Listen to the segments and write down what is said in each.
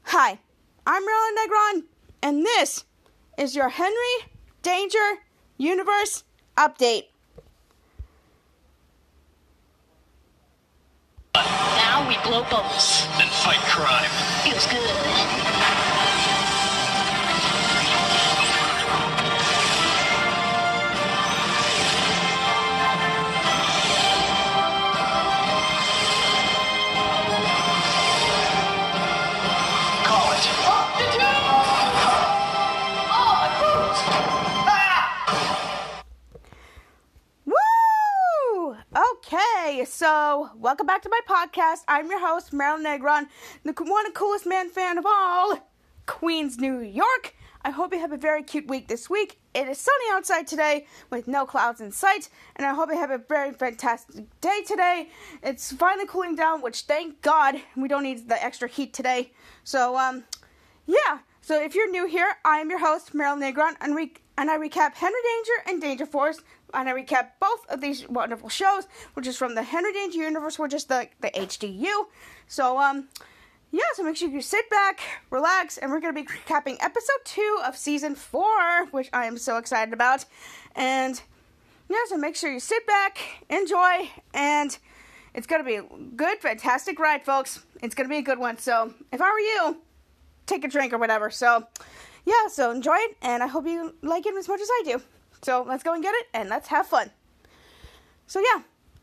Hi, I'm Marilyn Negron, and this is your Henry Danger Universe Update. Now we blow bubbles. And fight crime. Feels good. Okay, so welcome back to my podcast. I'm your host, Marilyn Negron, the one and coolest man fan of all, Queens, New York. I hope you have a very cute week this week. It is sunny outside today with no clouds in sight, and I hope you have a very fantastic day today. It's finally cooling down, which thank God we don't need the extra heat today. So, yeah. So if you're new here, I am your host, Marilyn Negron, and I recap Henry Danger and Danger Force. And I recap both of these wonderful shows, which is from the Henry Danger Universe, which is the HDU. So, yeah, so make sure you sit back, relax, and we're going to be recapping episode 2 of season 4, which I am so excited about. And, yeah, so make sure you sit back, enjoy, and it's going to be a good, fantastic ride, folks. It's going to be a good one. So, if I were you, take a drink or whatever. So, yeah, so enjoy it, and I hope you like it as much as I do. So, let's go and get it, and let's have fun. So, yeah.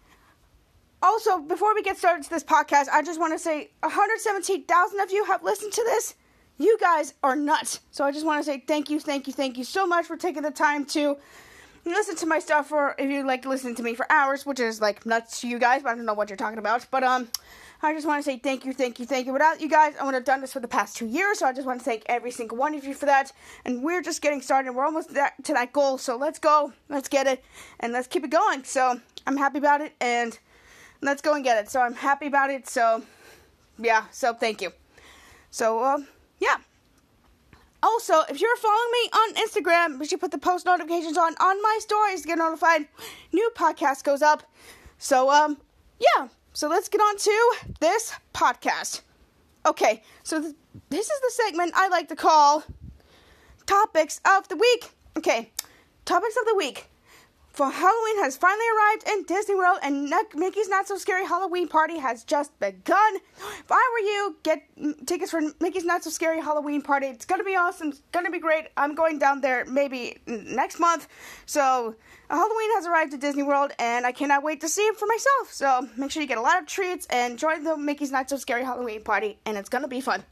Also, before we get started to this podcast, I just want to say 117,000 of you have listened to this. You guys are nuts. So, I just want to say thank you so much for taking the time to listen to my stuff, or if you like listening to me for hours, which is, like, nuts to you guys, but I don't know what you're talking about. But, I just want to say thank you. Without you guys, I wouldn't have done this for the past 2 years, so I just want to thank every single one of you for that. And we're just getting started. We're almost to that goal, so let's go. Let's get it, and let's keep it going. So I'm happy about it, and let's go and get it. So I'm happy about it, so yeah, so thank you. So, yeah. Also, if you're following me on Instagram, you should put the post notifications on my stories to get notified. New podcast goes up. So, yeah. So let's get on to this podcast. Okay, so this is the segment I like to call Topics of the Week. Okay, Topics of the Week. For Halloween has finally arrived in Disney World, and Mickey's Not So Scary Halloween Party has just begun. If I were you, get tickets for Mickey's Not So Scary Halloween Party. It's going to be awesome. It's going to be great. I'm going down there maybe next month. So, Halloween has arrived at Disney World, and I cannot wait to see it for myself. So, make sure you get a lot of treats and join the Mickey's Not So Scary Halloween Party, and it's going to be fun.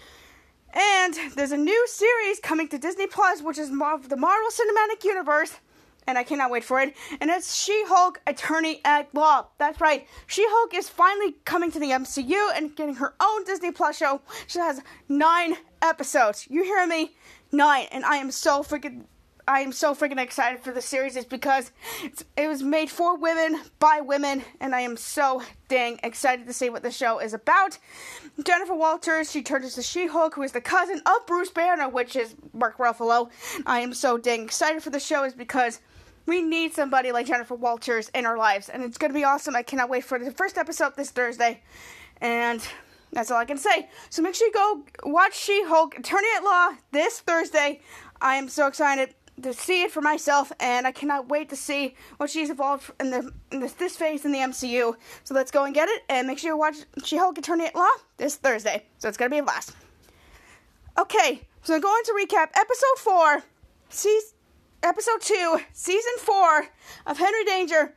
And there's a new series coming to Disney Plus, which is the Marvel Cinematic Universe. And I cannot wait for it. And it's She-Hulk Attorney at Law. That's right. She-Hulk is finally coming to the MCU and getting her own Disney Plus show. She has 9 episodes. You hear me? 9. And I am so freaking excited for the series. It's because it was made for women, by women. And I am so dang excited to see what the show is about. Jennifer Walters, she turns into She-Hulk, who is the cousin of Bruce Banner, which is Mark Ruffalo. I am so dang excited for the show is because we need somebody like Jennifer Walters in our lives, and it's going to be awesome. I cannot wait for the first episode this Thursday, and that's all I can say. So make sure you go watch She-Hulk Attorney at Law this Thursday. I am so excited to see it for myself, and I cannot wait to see what she's evolved in this phase in the MCU. So let's go and get it, and make sure you watch She-Hulk Attorney at Law this Thursday. So it's going to be a blast. Okay, so I'm going to recap Episode 4, Episode 2, Season 4 of Henry Danger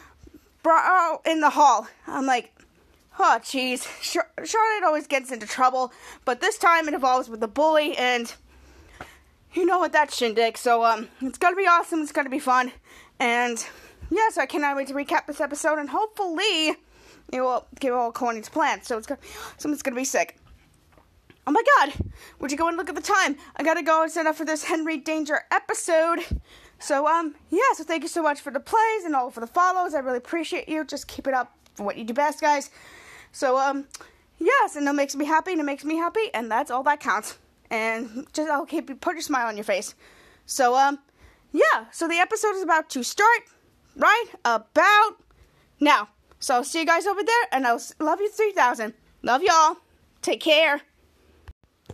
in the Hall. I'm like, oh, jeez. Charlotte always gets into trouble, but this time it involves with the bully, and you know what, that's shindig. So, it's going to be awesome. It's going to be fun. And, yeah, so I cannot wait to recap this episode, and hopefully it will get all according to plan. So it's going to be sick. Oh my God, would you go and look at the time? I gotta go and set up for this Henry Danger episode. So, yeah, so thank you so much for the plays and all for the follows. I really appreciate you. Just keep it up for what you do best, guys. So, yes, and it makes me happy, and that's all that counts. And just, put your smile on your face. So, yeah, so the episode is about to start right about now. So I'll see you guys over there, and I'll love you 3,000. Love y'all. Take care.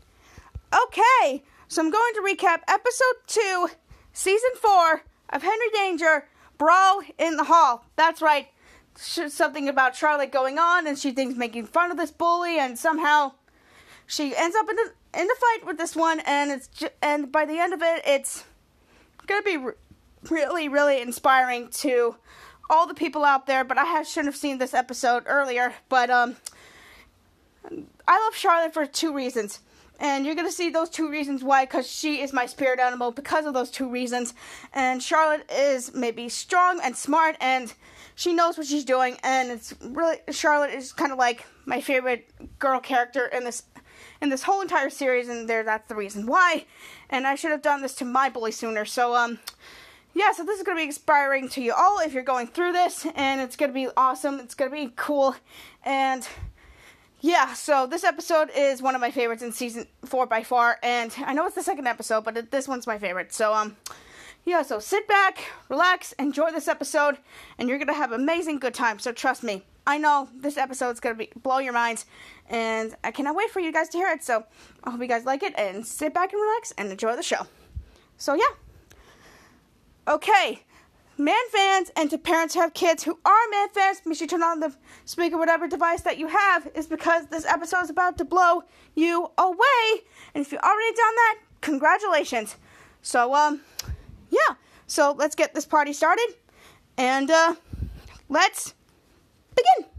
Okay, so I'm going to recap episode 2, season 4 of Henry Danger, Brawl in the Hall. That's right, something about Charlotte going on, and she thinks making fun of this bully, and somehow she ends up in the fight with this one, and by the end of it, it's going to be really, really inspiring to all the people out there. But I shouldn't have seen this episode earlier. But I love Charlotte for 2 reasons. And you're going to see those 2 reasons why, because she is my spirit animal because of those 2 reasons. And Charlotte is maybe strong and smart, and she knows what she's doing. And it's really, Charlotte is kind of like my favorite girl character in this whole entire series, and that's the reason why. And I should have done this to my bully sooner. So, yeah, so this is going to be inspiring to you all if you're going through this, and it's going to be awesome. It's going to be cool, and yeah, so this episode is one of my favorites in season 4 by far, and I know it's the second episode, but this one's my favorite. So, yeah, so sit back, relax, enjoy this episode, and you're going to have amazing good time. So trust me, I know this episode is going to blow your minds, and I cannot wait for you guys to hear it. So I hope you guys like it, and sit back and relax and enjoy the show. So, yeah. Okay, man fans, and to parents who have kids who are man fans, make sure you turn on the speaker, whatever device that you have, is because this episode is about to blow you away. And if you've already done that, congratulations. So, yeah, so let's get this party started, and, let's begin.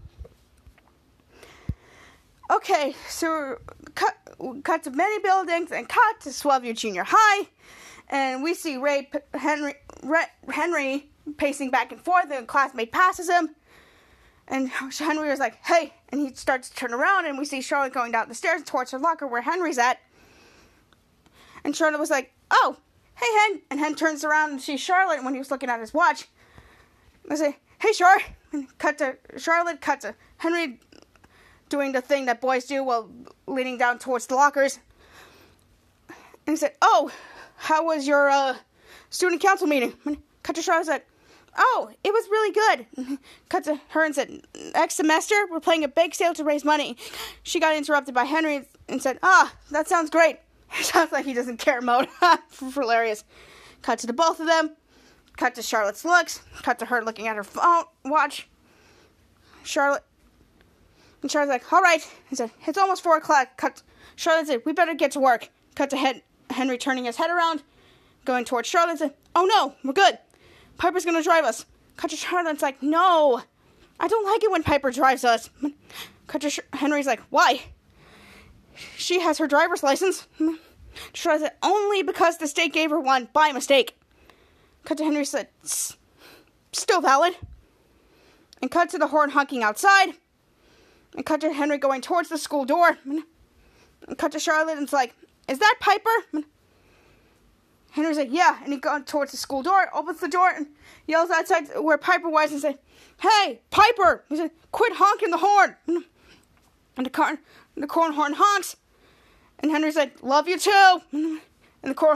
Okay, so cut to many buildings, and cut to Swellview Junior High, and we see Henry pacing back and forth, and a classmate passes him, and Henry was like, hey, and he starts to turn around, and we see Charlotte going down the stairs towards her locker where Henry's at, and Charlotte was like, oh, hey, Hen, and Hen turns around and sees Charlotte when he was looking at his watch. I say, hey, Char, and cut to Charlotte, cut to Henry doing the thing that boys do while leaning down towards the lockers, and he said, oh, how was your, student council meeting? Cut to Charlotte said, oh, it was really good. Cut to her and said, next semester, we're playing a bake sale to raise money. She got interrupted by Henry and said, that sounds great. It sounds like he doesn't care mode. Hilarious. Cut to the both of them. Cut to Charlotte's looks. Cut to her looking at her phone watch. Charlotte's like, all right. He said, it's almost 4 o'clock. Charlotte said, we better get to work. Cut to Henry turning his head around, going towards Charlotte and said, oh no, we're good. Piper's going to drive us. Cut to Charlotte's like, no, I don't like it when Piper drives us. Cut to Henry's like, why? She has her driver's license. Charlotte said, only because the state gave her one by mistake. Cut to Henry said, still valid. And cut to the horn honking outside. And cut to Henry going towards the school door. And cut to Charlotte and it's like, is that Piper? Henry's like, yeah, and he goes towards the school door, opens the door, and yells outside where Piper was and said, hey, Piper! He said, quit honking the horn! And the corn horn honks, and Henry's like, love you too! And the corn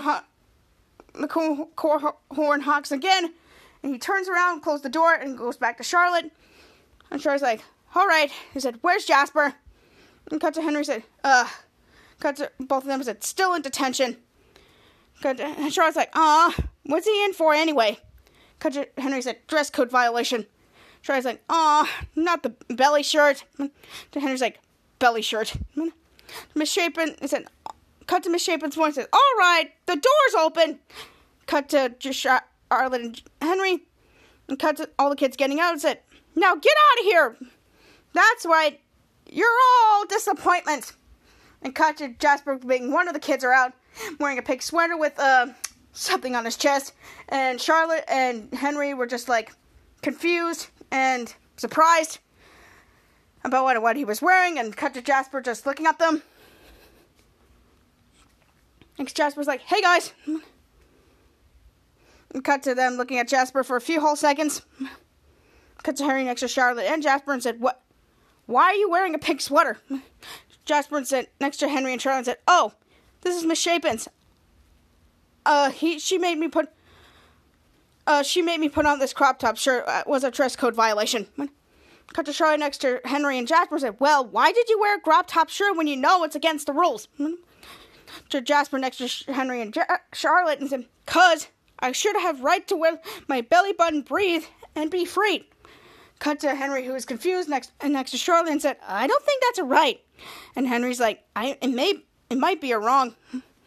horn honks again, and he turns around, closes the door, and goes back to Charlotte. And Charlotte's like, all right. He said, where's Jasper? And cut to Henry said, cut to both of them said, still in detention. Cut to Charlotte's like, what's he in for anyway? Cut to Henry said, dress code violation. Charlotte's like, not the belly shirt. To Henry's like, belly shirt. Misshapen, he said, cut to Misshapen's voice, said, all right, the door's open. Cut to Charlotte and Henry, and cut to all the kids getting out and said, now get out of here. That's right, you're all disappointment. And cut to Jasper being one of the kids are out, wearing a pink sweater with something on his chest. And Charlotte and Henry were just like confused and surprised about what he was wearing. And cut to Jasper just looking at them. And Jasper's like, hey guys. And cut to them looking at Jasper for a few whole seconds. Cut to Henry next to Charlotte and Jasper and said, what? Why are you wearing a pink sweater? Jasper said next to Henry and Charlotte and said, oh, this is Misshapen's. She made me put on this crop top shirt. Was a dress code violation. Cut to Charlotte next to Henry and Jasper said, well, why did you wear a crop top shirt when you know it's against the rules? to Jasper next to Henry and Charlotte and said, "'Cause I should have right to wear my belly button, breathe, and be free." Cut to Henry, who was confused next to Charlotte and said, "I don't think that's a right." And Henry's like, it might be a wrong.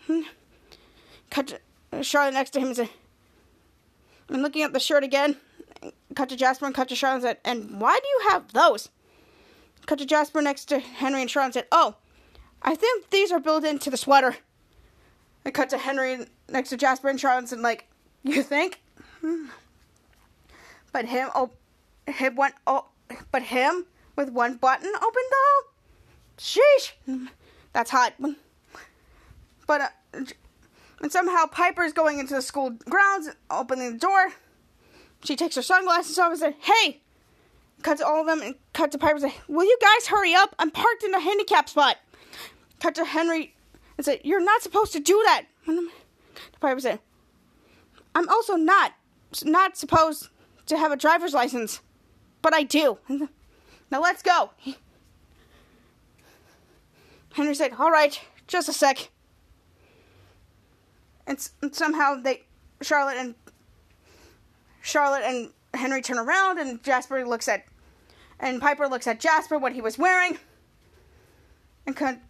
Cut to Charlotte next to him and said, and looking at the shirt again, cut to Jasper and cut to Charlotte and said, "And why do you have those?" Cut to Jasper next to Henry and Charlotte and said, "Oh, I think these are built into the sweater." And cut to Henry next to Jasper and Charlotte and said, like, "You think?" But him with one button open though? Sheesh. That's hot. But and somehow Piper's going into the school grounds, opening the door. She takes her sunglasses off and says, "Hey!" Cut to all of them and cut to Piper and say, "Will you guys hurry up? I'm parked in a handicap spot." Cut to Henry and say, "You're not supposed to do that." Piper said, "I'm also not supposed to have a driver's license, but I do. Now let's go." Henry said, "All right, just a sec." And somehow Charlotte and Henry turn around, and Piper looks at Jasper, what he was wearing, and cut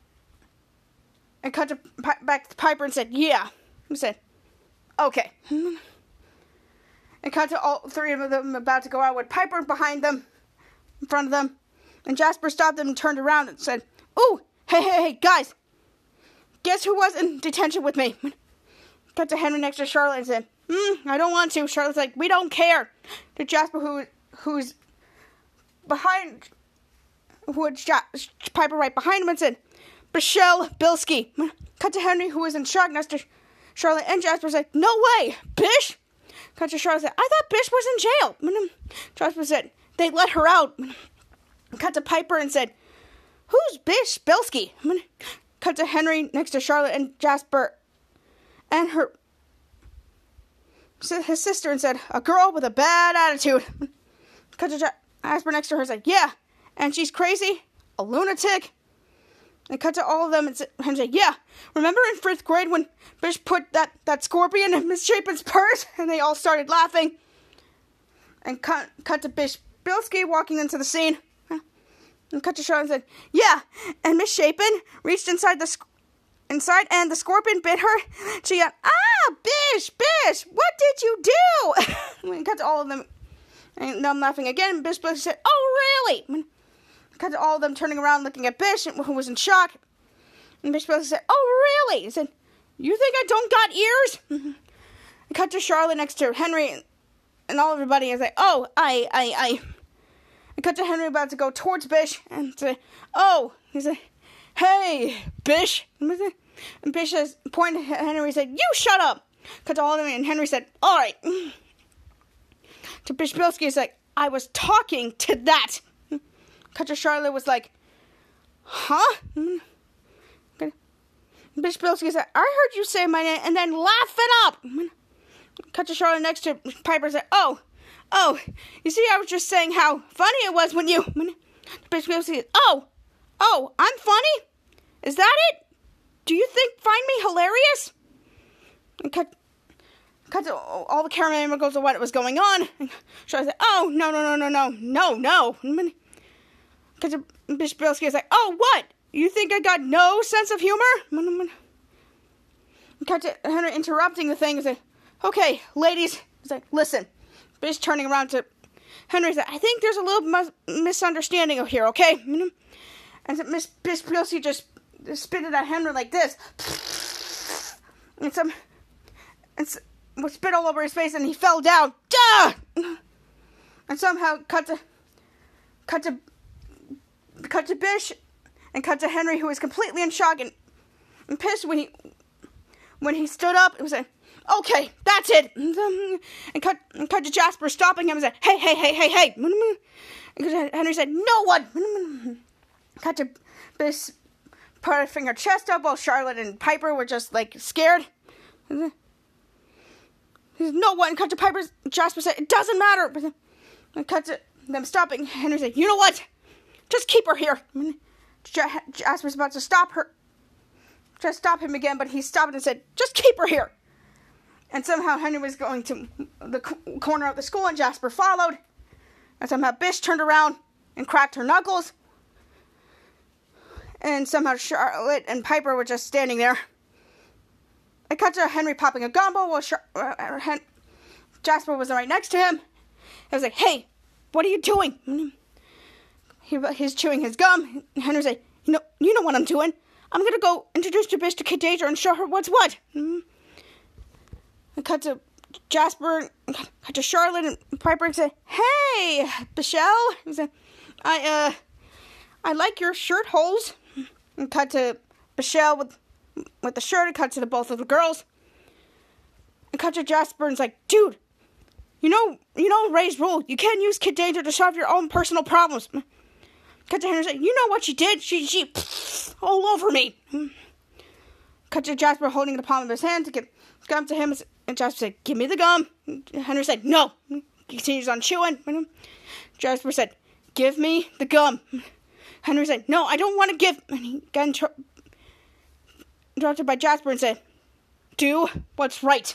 back to Piper and said, "Yeah." He said, "Okay." And cut to all three of them about to go out with Piper behind them, in front of them. And Jasper stopped them and turned around and said, "Ooh, hey, guys. Guess who was in detention with me?" Cut to Henry next to Charlotte and said, "I don't want to." Charlotte's like, "We don't care." To Jasper, who's behind, who had Piper right behind him and said, "Michelle Bilski." Cut to Henry, who was in shock next to Charlotte and Jasper, said, "No way, Bish." Cut to Charlotte said, "I thought Bish was in jail." Jasper said, "They let her out." Cut to Piper and said, "Who's Bish Bilski?" Cut to Henry next to Charlotte and Jasper and his sister and said, "A girl with a bad attitude." Cut to Jasper next to her and said, "Yeah, and she's crazy, a lunatic." And cut to all of them and said, "Yeah, remember in 5th grade when Bish put that scorpion in Miss Chapin's purse?" And they all started laughing. And cut to Bish Bilski walking into the scene. And cut to Charlotte and said, "Yeah, and Miss Chapin reached inside and the scorpion bit her. She got, Bish, what did you do?" And cut to all of them, and I'm laughing again. Bish Bilski said, "Oh, really?" Cut to all of them turning around looking at Bish, who was in shock. And Bish Bilski said, "Oh, really?" He said, "You think I don't got ears?" And cut to Charlotte next to Henry and all everybody and say, "Oh, I." And cut to Henry about to go towards Bish and say, "Oh." He said, "Hey, Bish." And Bish pointed at Henry and said, "You shut up." Cut to all of them and Henry said, "All right." To Bish Bilski, he's like, "I was talking to that." Cut to Charlotte was like, "Huh?" Bish Bilski said, "I heard you say my name," and then laugh it up. Cut to Charlotte next to Piper and said, Oh, you see, I was just saying how funny it was when you." Bish Bilski said, Oh, I'm funny? Is that it? Do you find me hilarious?" And cut to all the cameramen goes to what was going on. And Charlotte said, "Oh, no. Cut to Bish Bilski is like, "Oh, what? You think I got no sense of humor?" And cut to Henry interrupting the thing and said, "Okay, ladies." He's like, "Listen." Bish turning around to Henry said, "I think there's a little misunderstanding here, okay?" And Bish Bilski just spit it at Henry like this. And spit all over his face, and he fell down. Duh! And somehow cut to Bish and cut to Henry, who was completely in shock and pissed when he stood up. It was like, "Okay, that's it." And cut to Jasper stopping him and said, Hey. And Henry said, "No one." Cut to Bish puffing her chest up while Charlotte and Piper were just like scared. He said, "No one." Cut to Piper. Jasper said, "It doesn't matter." And cut to them stopping. Henry said, "You know what? Just keep her here." Jasper's about to stop her. to stop him again, but he stopped and said, "Just keep her here." And somehow Henry was going to the corner of the school, and Jasper followed. And somehow Bish turned around and cracked her knuckles. And somehow Charlotte and Piper were just standing there. I cut to Henry popping a gumbo while Jasper was right next to him. I was like, "Hey, what are you doing?" He's chewing his gum. Henry's like, you know what I'm doing. I'm going to go introduce Bish to Kid Danger and show her what's what." I cut to Jasper, cut to Charlotte and Piper and say, "Hey, Bichelle." He said, I like your shirt holes." And cut to Bichelle with the shirt, and cut to the both of the girls. And cut to Jasper and it's like, "Dude, you know Ray's rule. You can't use Kid Danger to solve your own personal problems." Cut to Henry and say, "You know what she did? She all over me." Cut to Jasper holding the palm of his hand to give gum to him, and Jasper said, "Give me the gum." Henry said, "No." He continues on chewing. Jasper said, "Give me the gum." Henry said, "No, I don't want to give." And he got interrupted by Jasper and said, "Do what's right."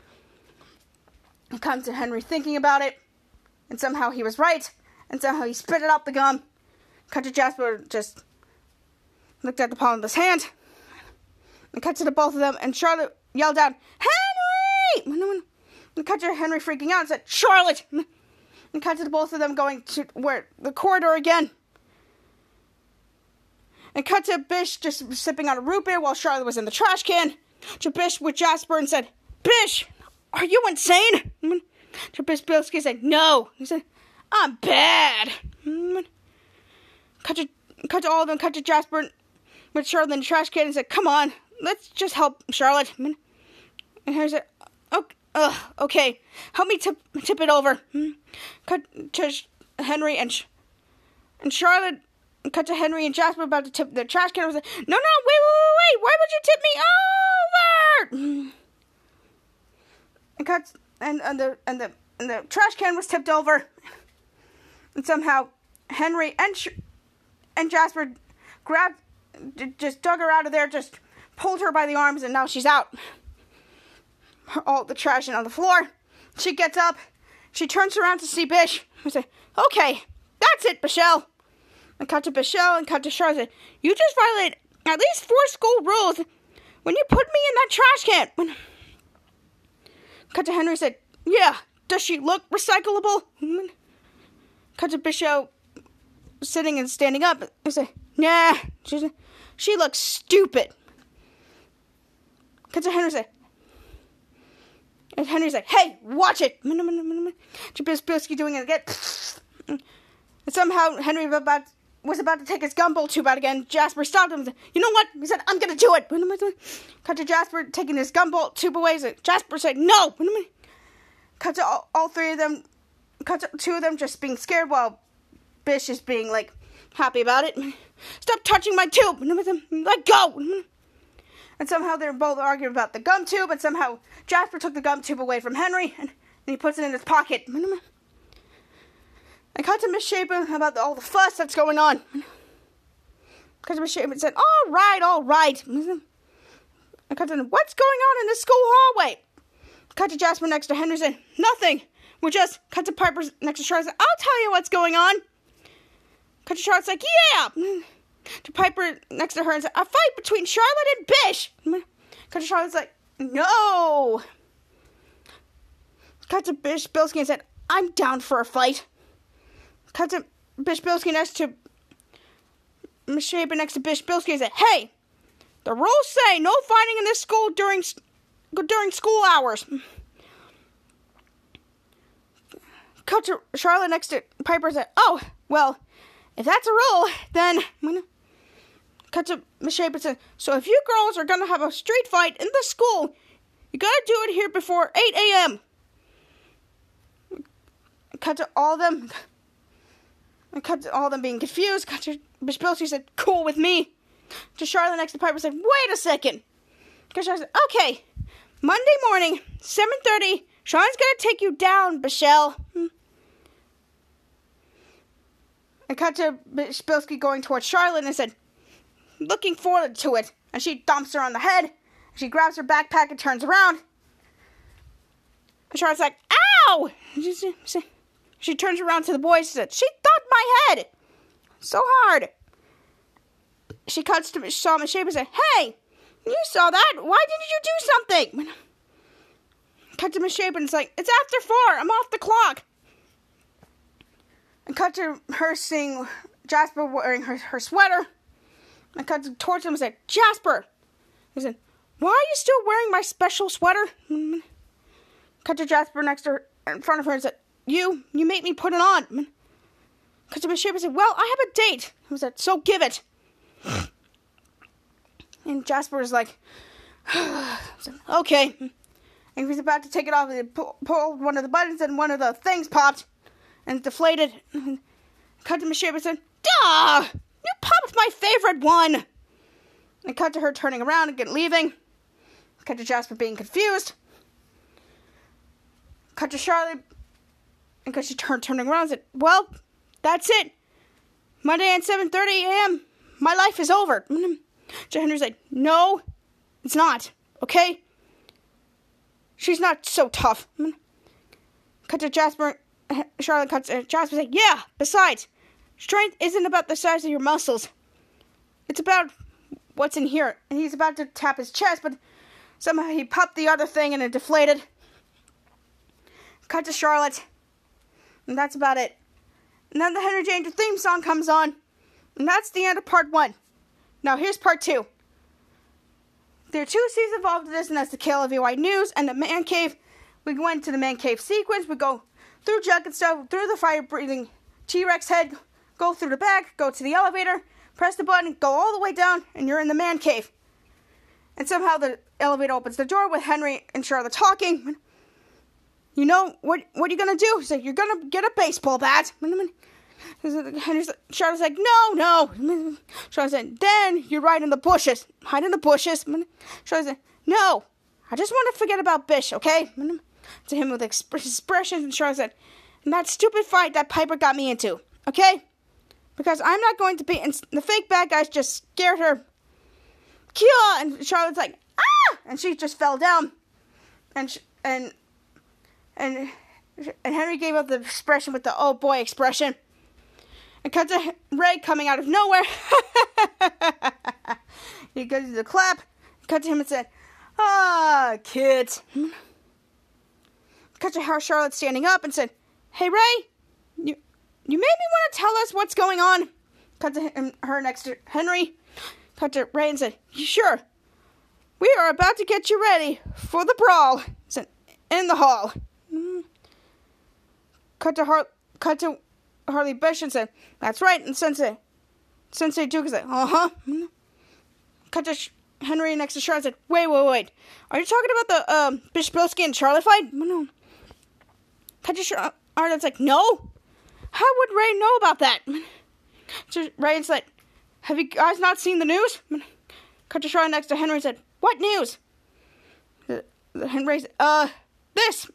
It comes to Henry thinking about it, and somehow he was right, and somehow he spit it out the gum. Cut to Jasper just looked at the palm of his hand, and cut to the both of them, and Charlotte yelled out, "Henry!" And cut to Henry freaking out and said, "Charlotte!" And cut to the both of them going to the corridor again. And cut to Bish just sipping on a root beer while Charlotte was in the trash can. To Bish with Jasper and said, "Bish, are you insane?" To Bish Bilski said, "No." He said, "I'm bad." Cut to all of them, cut to Jasper with Charlotte in the trash can and said, "Come on, let's just help Charlotte." And Henry said, "Okay, help me tip it over." Cut to Henry and Charlotte. Cut to Henry and Jasper about to tip the trash can. I was like, No, wait! Why would you tip me over?" And cut and the trash can was tipped over, and somehow Henry and Jasper just dug her out of there, just pulled her by the arms, and now she's out. All the trash on the floor. She gets up. She turns around to see Bish. I say, "Okay, that's it, Bichelle." And cut to Bichelle and cut to Charlotte. "You just violated at least 4 school rules when you put me in that trash can." Cut to Henry said, "Yeah, does she look recyclable?" Cut to Bichelle sitting and standing up. I say, "Nah, she looks stupid." Cut to Henry said, and Henry's like, "Hey, watch it." Bilski doing it again. And somehow Henry was about to take his gumball tube out again. Jasper stopped him and said, "You know what?" He said, "I'm going to do it." Cut to Jasper taking his gumball tube away. Jasper said, "No." Cut to all 3 of them. Cut to 2 of them just being scared while Bish is being, like, happy about it. "Stop touching my tube." "Let go." And somehow they're both arguing about the gum tube, and somehow Jasper took the gum tube away from Henry, and he puts it in his pocket. I cut to Miss Shapen about all the fuss that's going on. Cut to Miss Shapen said, all right. I cut to them, "What's going on in the school hallway?" Cut to Jasper next to Henry said, "Nothing. We're just..." Cut to Piper next to Charlotte said, "I'll tell you what's going on." Cut to Charlotte's like, "Yeah." To Piper next to her and said, "A fight between Charlotte and Bish." Cut to Charlotte's like, "No." Cut to Bish Bilski and said, "I'm down for a fight." Cut to Bish Bilski next to Miss Shapen next to Bish Bilski and said, "Hey, the rules say no fighting in this school during school hours." Cut to Charlotte next to Piper and said, "Oh, well, if that's a rule, then..." Cut to Miss Shapen and said, "So if you girls are going to have a street fight in the school, you got to do it here before 8 a.m. Cut to all of them. And cut to all of them being confused. Cut to Miss Bilski said, "Cool with me." To Charlotte next to Piper said, "Wait a second." Because Charlotte said, "Okay, Monday morning, 7:30, Sean's going to take you down, Bichelle." I cut to Miss Bilski going towards Charlotte and said, "Looking forward to it. and she thumps her on the head. She grabs her backpack and turns around. And Charlotte's like, ow! She turns around to the boys and said, she thumped my head so hard. She cuts to Shaw Mishape and said, hey, you saw that. Why didn't you do something? Cut to Mishape and it's like, it's after 4. I'm off the clock. And cut to her seeing Jasper wearing her sweater. And cut towards him and said, Jasper. He said, why are you still wearing my special sweater? Cut to Jasper next to her, in front of her and said, you made me put it on. Cut to Mishape and said, well, I have a date. He said, so give it. And Jasper was like, okay. And he was about to take it off, and he pulled one of the buttons, and one of the things popped, and it deflated. Cut to Mishape and said, duh! You popped my favorite one! And cut to her turning around and leaving. Cut to Jasper being confused. Cut to Charlotte, and cut to turning around and said, well, that's it. Monday at 7:30 a.m., my life is over. So Henry's like, no, it's not, okay? She's not so tough. Cut to Jasper. Charlotte cuts to Jasper. Like, yeah, besides, strength isn't about the size of your muscles. It's about what's in here. And he's about to tap his chest, but somehow he popped the other thing and it deflated. Cut to Charlotte. And that's about it. And then the Henry Danger theme song comes on. And that's the end of part 1. Now here's part 2. There are 2 seasons involved in this, and that's the KLVY News and the Man Cave. We go into the Man Cave sequence. We go through Jug and stuff, through the fire-breathing T-Rex head, go through the back, go to the elevator, press the button, go all the way down, and you're in the Man Cave. And somehow the elevator opens the door with Henry and Charlotte talking. You know, what are you going to do? He's like, you're going to get a baseball bat. Charlotte's like, no. Charlotte said, then you hide in the bushes. Hide in the bushes. Charlotte said, no, I just want to forget about Bish, okay? To him with expressions, and Charlotte said, and that stupid fight that Piper got me into, okay? Because I'm not going to be, and the fake bad guys just scared her. Kia! And Charlotte's like, ah! And she just fell down. And Henry gave up the expression with the oh boy expression. And cut to Ray coming out of nowhere. He goes to the clap. Cut to him and said, ah, kids. Cut to how Charlotte standing up and said, hey, Ray, you made me want to tell us what's going on. Cut to her next to Henry. Cut to Ray and said, sure. We are about to get you ready for the brawl. Said, in the hall. Cut to Harley Bish and said, that's right. And Sensei Duke said, uh-huh. Cut to Henry next to Charlotte and said, wait. Are you talking about the Bish Bilski and Charlotte fight? No. Cut to Charlotte. It's like, no. How would Ray know about that? So Ray said, have you guys not seen the news? Cut to Charlotte next to Henry and said, what news? Henry said, this.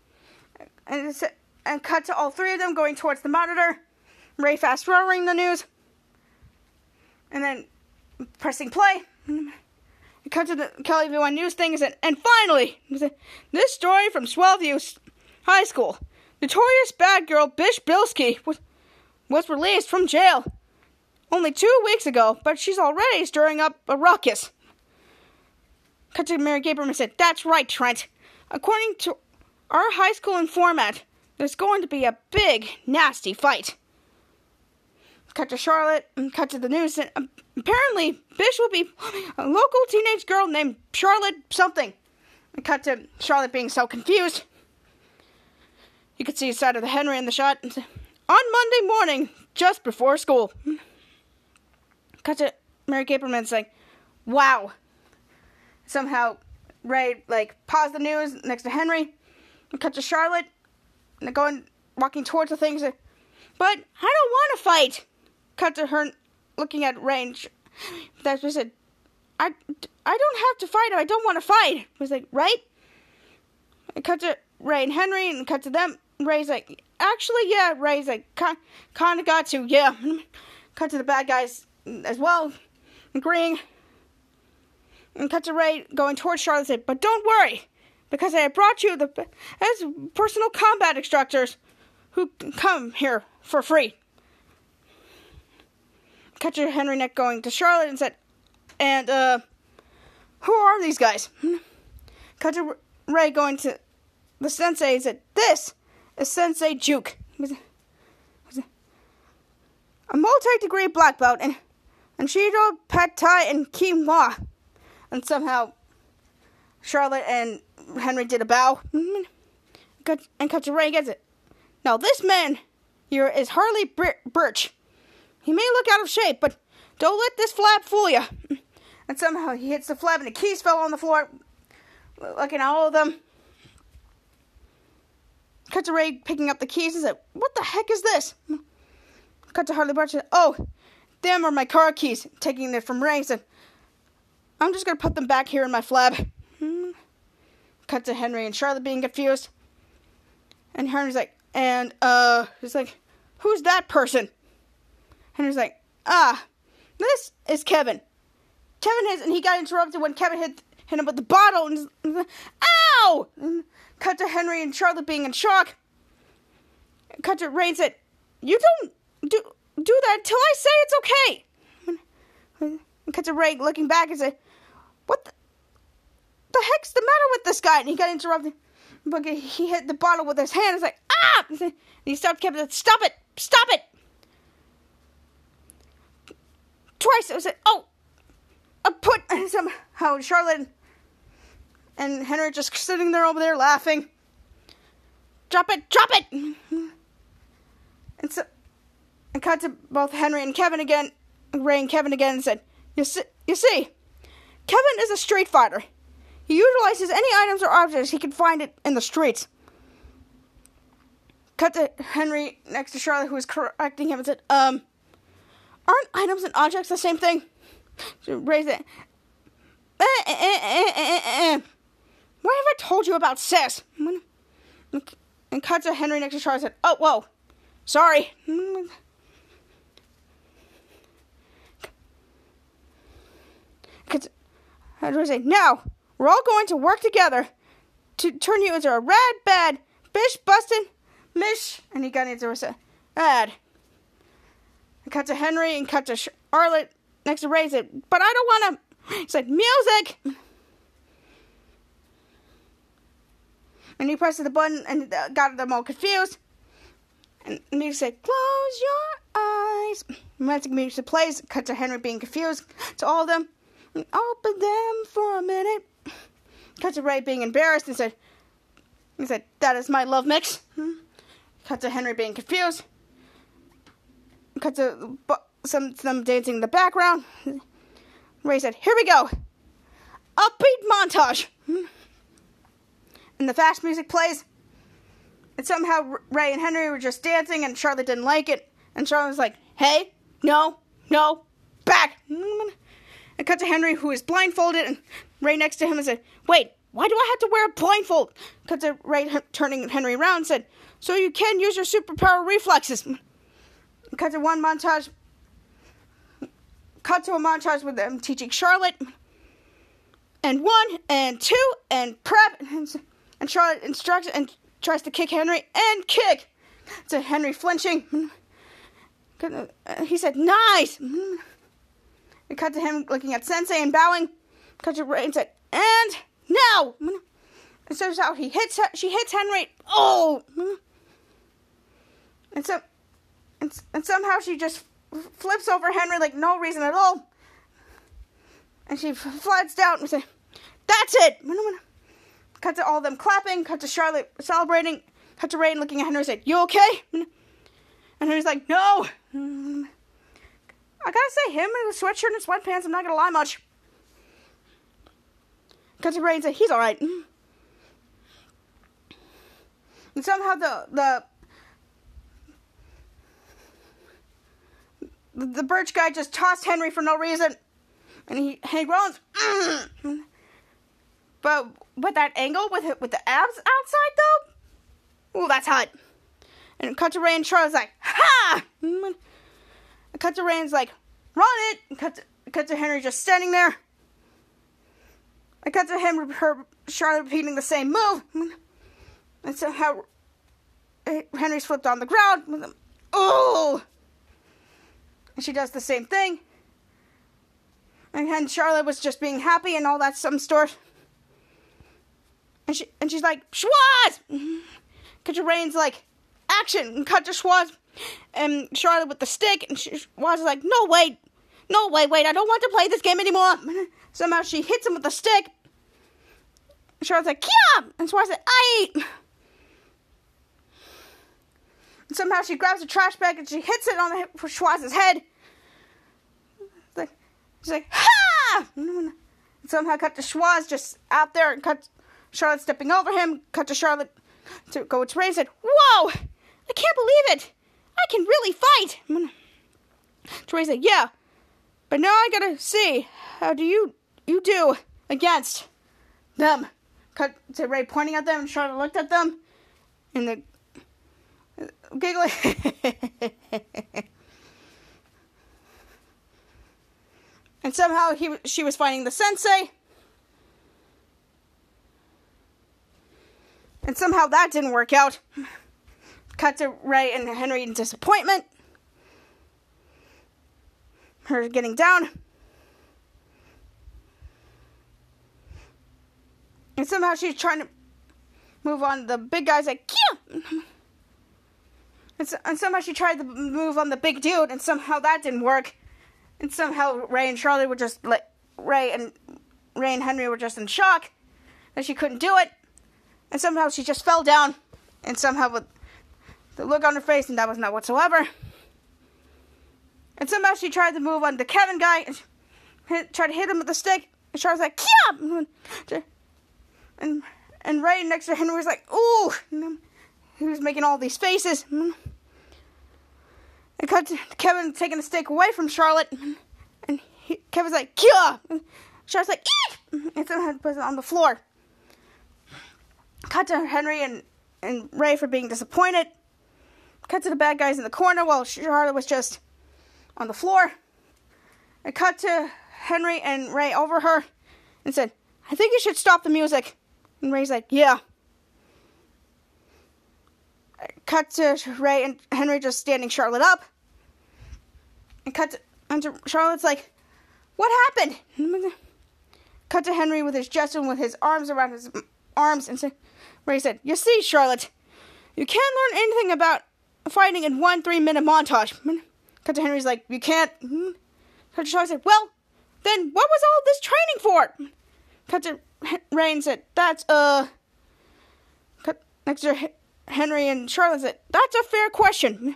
And cut to all 3 of them going towards the monitor. Ray fast forwarding the news. And then pressing play. And cut to the KLVY News thing and said, and finally, this story from Swellview High School. Notorious bad girl Bish Bilski was released from jail only 2 weeks ago, but she's already stirring up a ruckus. Cut to Mary Gabriel and said, that's right, Trent. According to our high school informant, there's going to be a big, nasty fight. Cut to Charlotte, and cut to the news, and apparently Bish will be a local teenage girl named Charlotte something. And cut to Charlotte being so confused. You could see the side of the Henry in the shot. And say, on Monday morning, just before school. Cut to Mary Gaberman saying, wow. Somehow, Ray, paused the news next to Henry. And cut to Charlotte. And walking towards the things. But I don't want to fight. Cut to her looking at Ray. That's what I said. I don't have to fight if I don't want to fight. I was like, right? And cut to Ray and Henry. And cut to them. Ray's like, actually, yeah. Ray's like, kind of got to, yeah. Cut to the bad guys as well. Agreeing. And cut to Ray going towards Charlotte and said, but don't worry, because I have brought you as personal combat instructors who come here for free. Cut to Henry next going to Charlotte and said, and, who are these guys? Cut to Ray going to the sensei and said, this is Sensei Juke. A multi-degree black belt in Shido, Pad Thai, and Quinoa. And somehow Charlotte and Henry did a bow. And cut to Ray gets it. Now this man here is Harley Birch. He may look out of shape, but don't let this flap fool you. And somehow he hits the flap and the keys fell on the floor. Looking at all of them. Cut to Ray picking up the keys and said, what the heck is this? Cut to Harley Birch and said, oh, them are my car keys. Taking it from Ray and said, I'm just going to put them back here in my flab. Cut to Henry and Charlotte being confused. And Henry's like, and, he's like, who's that person? Henry's like, this is Kevin. And he got interrupted when Kevin hit him with the bottle. And ow! And cut to Henry and Charlotte being in shock. Cut to Ray and said, you don't do that until I say it's okay. And cut to Ray looking back and said, what the heck's the matter with this guy? And he got interrupted. But he hit the bottle with his hand. It's like, ah! And he stopped Kevin and said, stop it! Twice it was like, oh! And somehow Charlotte and Henry just sitting there over there laughing. Drop it! And cut to both Henry and Kevin again, Ray and Kevin again, and said, You see, Kevin is a street fighter. He utilizes any items or objects he can find it in the streets. Cut to Henry next to Charlotte, who was correcting him, and said, aren't items and objects the same thing? She raised it. Why have I told you about Sis? And cut to Henry next to Charlotte and said, oh, whoa, sorry. Henry said, now, we're all going to work together to turn you into a rad, bad, bish, bustin', mish, and he got into a ad. And cut to Henry and cut to Charlotte next to Ray and said, but I don't want to. He said, music! And he pressed the button and got them all confused. And he said, close your eyes. Romantic music plays. Cut to Henry being confused. To all of them. And open them for a minute. Cut to Ray being embarrassed and said, that is my love mix. Cut to Henry being confused. Cut to some dancing in the background. Ray said, here we go. Upbeat montage. And the fast music plays. And somehow Ray and Henry were just dancing and Charlotte didn't like it. And Charlotte was like, hey, no, back. And cut to Henry, who is blindfolded, and Ray next to him and said, wait, why do I have to wear a blindfold? Cut to Ray turning Henry around and said, so you can use your superpower reflexes. Cut to a montage with them teaching Charlotte. And 1 and 2 and prep. And Charlotte instructs and tries to kick Henry and kick. To Henry flinching. He said, nice. And cut to him looking at Sensei and bowing. Cut to Ray and said, and now. And so how she hits Henry. Oh. And somehow she just flips over Henry like no reason at all. And she flies down and says, that's it. Cut to all of them clapping. Cut to Charlotte celebrating. Cut to Ray looking at Henry and said, you okay? And Henry's like, no. I gotta say, him in a sweatshirt and sweatpants, I'm not gonna lie much. Cut to Ray and said, he's alright. And somehow the Birch guy just tossed Henry for no reason. And he groans. But with that angle, with the abs outside, though, ooh, that's hot. And cut to Ray and Charlotte's like, ha! And cut to Ray and's like, run it! And cut to Henry just standing there. I cut to Charlotte repeating the same move. And somehow Henry's flipped on the ground. Oh! And she does the same thing. And Charlotte was just being happy and all that some sort. And she's like, Schwoz! Cut to Rain's like, action! And cut to Schwoz and Charlotte with the stick. And Schwoz is like, no, wait, I don't want to play this game anymore. Somehow she hits him with the stick. Charlotte's like, Kia! And Schwoz said, I eat. And somehow she grabs a trash bag and she hits it on Schwoz's head. She's like, ha! And somehow cut to Schwoz just out there and cut Charlotte stepping over him. Cut to Charlotte to go to Ray and said, whoa! I can't believe it! I can really fight! Ray said, yeah, but now I gotta see, how do you do against them? Cut to Ray pointing at them and Charlotte looked at them and the giggling. And somehow she was fighting the sensei. And somehow that didn't work out. Cut to Ray and Henry in disappointment. Her getting down. And somehow she's trying to move on the big guy's like, Kia! And somehow she tried to move on the big dude, and somehow that didn't work. And somehow Ray and Charlotte were just like, Ray and Henry were just in shock that she couldn't do it. And somehow she just fell down. And somehow with the look on her face, and that was not whatsoever. And somehow she tried to move on the Kevin guy and tried to hit him with the stick. And Charlotte's like, Kia! And Ray next to Henry was like, ooh! He was making all these faces. And cut to Kevin taking the stick away from Charlotte. And Kevin's like, Kia! And Charlotte's like, eek! And somehow puts it on the floor. Cut to Henry and Ray for being disappointed. Cut to the bad guys in the corner while Charlotte was just on the floor. And cut to Henry and Ray over her and said, I think you should stop the music. And Ray's like, yeah. Cut to Ray and Henry just standing Charlotte up. And cut to Charlotte's like, what happened? Cut to Henry with his gesture with his arms around his arms and Ray said, you see, Charlotte, you can't learn anything about fighting in 1 3-minute montage. Cut to Henry's like, you can't. Cut to Charlotte said, well, then what was all this training for? Cut to Ray and said, that's, Cut next to Henry and Charlotte said, that's a fair question.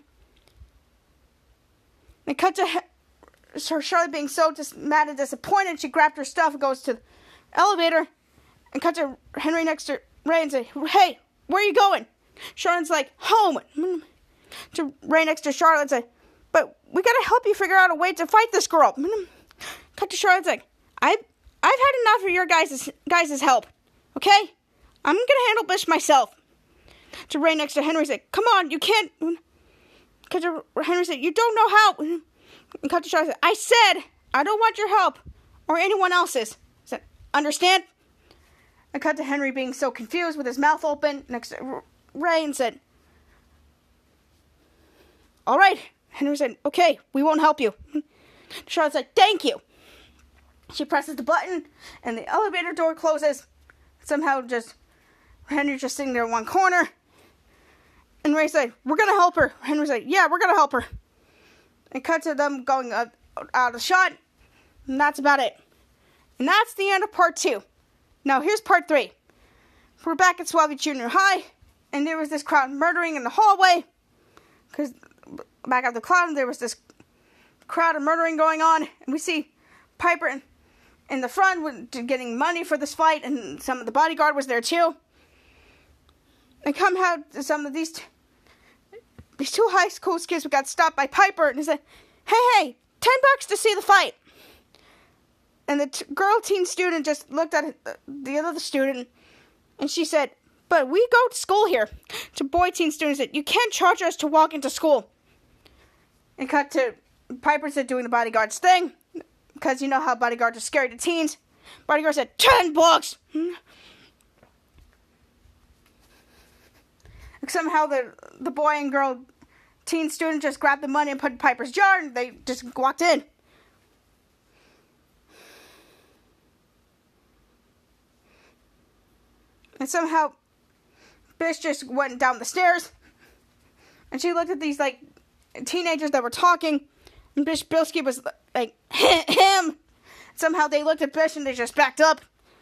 And cut to Charlotte being so mad and disappointed, she grabbed her stuff and goes to the elevator. And cut to Henry next to Ray and said, hey, where are you going? Charlotte's like, home. To Ray next to Charlotte and said, but we gotta help you figure out a way to fight this girl. Cut to Charlotte's like, I've had enough of your guys' help. Okay? I'm gonna handle this myself. To Ray next to Henry said, come on, you can't. Cut to Henry said, you don't know how. And cut to Charlotte said, I said, I don't want your help. Or anyone else's. Said, understand? And cut to Henry being so confused with his mouth open next to Ray and said, all right. Henry said, okay, we won't help you. Charlotte said, thank you. She presses the button and the elevator door closes. Somehow Henry's just sitting there in one corner. And Ray said, we're going to help her. Henry said, yeah, we're going to help her. And cut to them going out of the shot. And that's about it. And that's the end of part 2. Now here's part 3. We're back at Swabby Junior High. And there was this crowd murdering in the hallway. Because back at the cloud, there was this crowd of murdering going on. And we see Piper in the front getting money for this fight. And some of the bodyguard was there too. And come out some of these two high school kids got stopped by Piper. And he said, hey, $10 to see the fight. And the girl teen student just looked at the other student. And she said, but we go to school here. To boy teen student said, you can't charge us to walk into school. And cut to Piper said doing the bodyguard's thing. Because you know how bodyguards are scary to teens. Bodyguard said, $10. Somehow the boy and girl teen student just grabbed the money and put in Piper's jar, and they just walked in. And somehow Bish just went down the stairs, and she looked at these like teenagers that were talking, and Bish Bilski was like, him. Somehow they looked at Bish and they just backed up.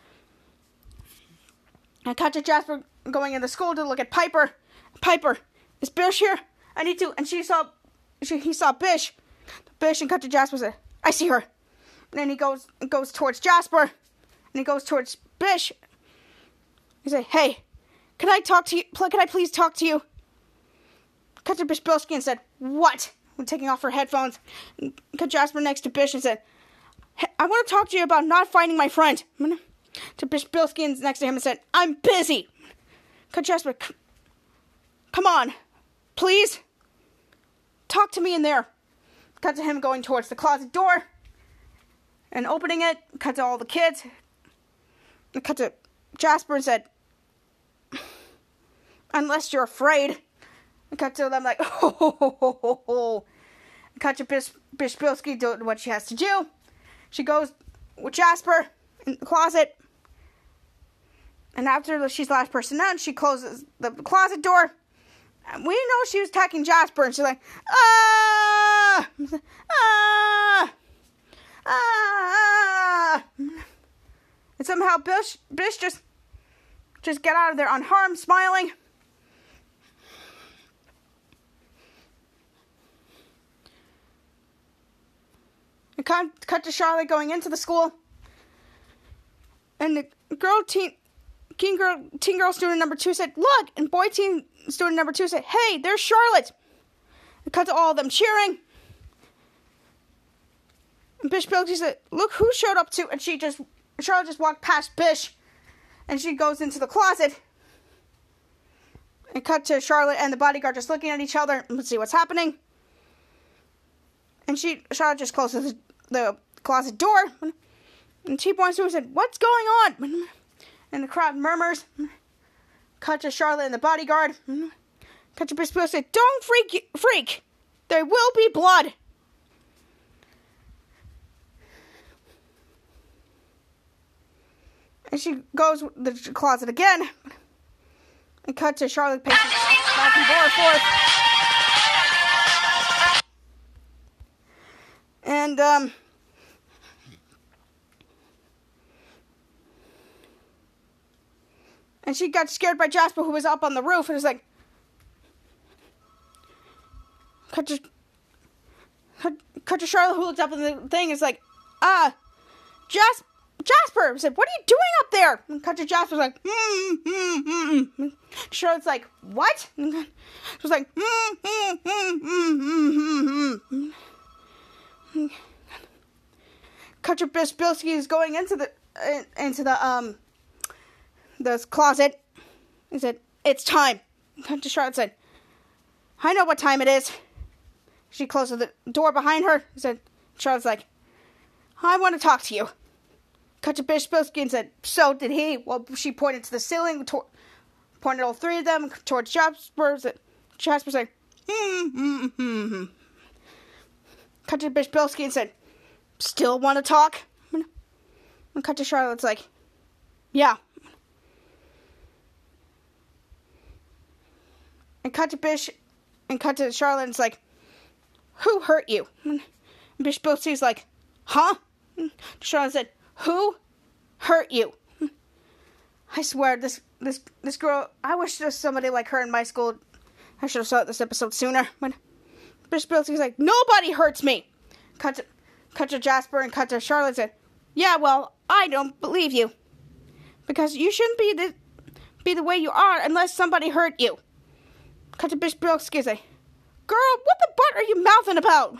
And cut to Jasper going into school to look at Piper. Piper, is Bish here? I need to. And he saw Bish. Bish and cut to Jasper said, I see her. And then he goes towards Jasper. And he goes towards Bish. He said, hey, can I talk to you? Can I please talk to you? Cut to Bish Bilski and said, what? And taking off her headphones. And cut Jasper next to Bish and said, hey, I want to talk to you about not finding my friend. To Bish Bilski next to him and said, I'm busy. Cut Jasper, come on, please. Talk to me in there. Cut to him going towards the closet door and opening it. Cut to all the kids. Cut to Jasper and said, unless you're afraid. Cut to them like, ho. Cut to Bish Bilski doing what she has to do. She goes with Jasper in the closet. And after she's the last person out, she closes the closet door. And we know she was attacking Jasper. And she's like, ah! And somehow Bish just get out of there unharmed, smiling. And cut to Charlotte going into the school. And the teen girl student number 2 said, look! And boy teen student number 2 said, hey, there's Charlotte! And cut to all of them cheering. And Bish Bilski said, look who showed up too. And Charlotte just walked past Bish. And she goes into the closet. And cut to Charlotte and the bodyguard just looking at each other. Let's see what's happening. And Charlotte just closes the closet door. And she points to her and said, what's going on? And the crowd murmurs. Cut to Charlotte and the bodyguard. Cut to Bish Bilski said, don't freak. There will be blood. And she goes to the closet again. And cut to Charlotte pacing back and forth. And she got scared by Jasper, who was up on the roof, and was like, cut to Charlotte, who looked up at the thing, and is like, Jasper! I said, what are you doing up there? And cut to Jasper, was like, Charlotte's like, what? And she was like, Cut to Bish Bilski is going into the closet. He said, it's time. Cut to Charlotte said, I know what time it is. She closes the door behind her. He said, Charlotte's like, I want to talk to you. Cut to Bish Bilski and said, so did he. Well, she pointed to the ceiling, pointed all three of them towards Jasper. Jasper said, Cut to Bish Bilski and said, still want to talk? And cut to Charlotte's like, yeah. And cut to Charlotte and it's like, who hurt you? And Bish Bilski's like, huh? And Charlotte said, who hurt you? I swear, this girl, I wish there was somebody like her in my school. I should have saw this episode sooner. But Bish Bilski's like, nobody hurts me. Cut to Jasper and cut to Charlotte and said, yeah, well, I don't believe you. Because you shouldn't be the way you are unless somebody hurt you. Cut to Bish Bilski and say, girl, what the butt are you mouthing about?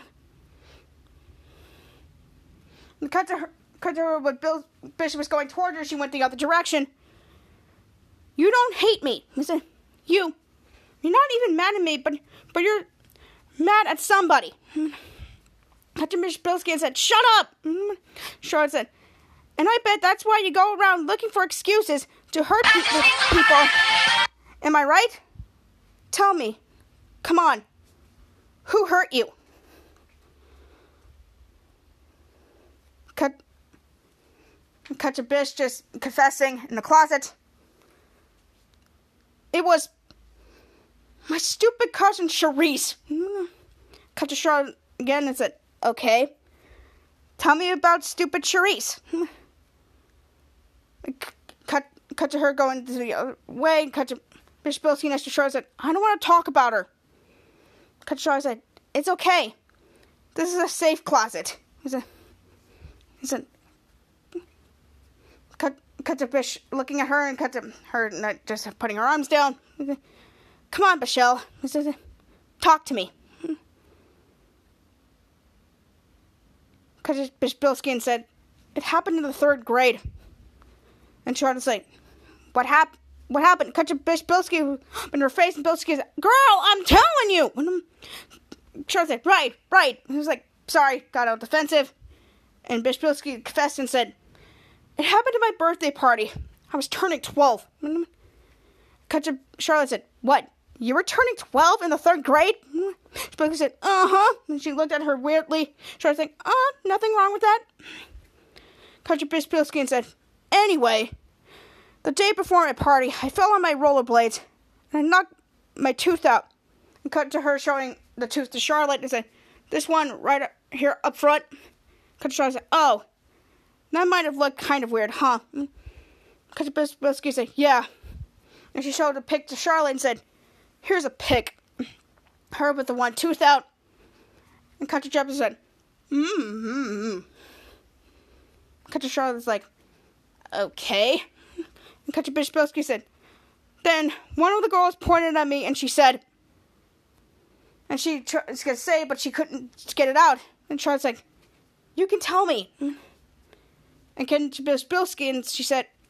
And cut to her when Bish was going toward her, she went the other direction. You don't hate me. I said, you're not even mad at me, but you're mad at somebody. Cut to Bish Bilski and said, shut up. Charlotte said, And I bet that's why you go around looking for excuses to hurt people. Am I right? Tell me. Come on. Who hurt you? Cut to Bish just confessing in the closet. It was my stupid cousin Charisse. Cut to Charlotte again and said, okay. Tell me about stupid Charisse. Cut to her going the other way. Cut to Bish Bilski next to Charlotte said, I don't want to talk about her. Cut to Charlotte said, it's okay. This is a safe closet. He said, cut to Bish looking at her and cut to her not just putting her arms down. Said, come on, Bichelle. He said, talk to me. Cut to Bish Bilski and said, it happened in the 3rd grade. And Charlotte's like, what happened? Cut to Bish Bilski in her face, and Bilski said, girl, I'm telling you. And Charlotte said, right. He was like, sorry, got all defensive. And Bish Bilski confessed and said, it happened at my birthday party. I was turning 12. Cut to Charlotte said, what? You were turning 12 in the 3rd grade? Bilski said, uh-huh. And she looked at her weirdly. Charlotte said, nothing wrong with that. Cut to Bish Bilski and said, anyway, the day before my party, I fell on my rollerblades and I knocked my tooth out. And cut to her showing the tooth to Charlotte and said, this one right up here up front. Cut to Charlotte said, oh, that might have looked kind of weird, huh? Cut to Bish Bilski said, yeah. And she showed a pic to Charlotte and said, here's a pic. Her with the one tooth out. And cut to Jefferson said, Cut to Charlotte's like, okay. And cut to Bish Bilski said, then one of the girls pointed at me and she said, and she was going to say, but she couldn't get it out. And Charlotte's like, you can tell me. And cut to Bish Bilski and she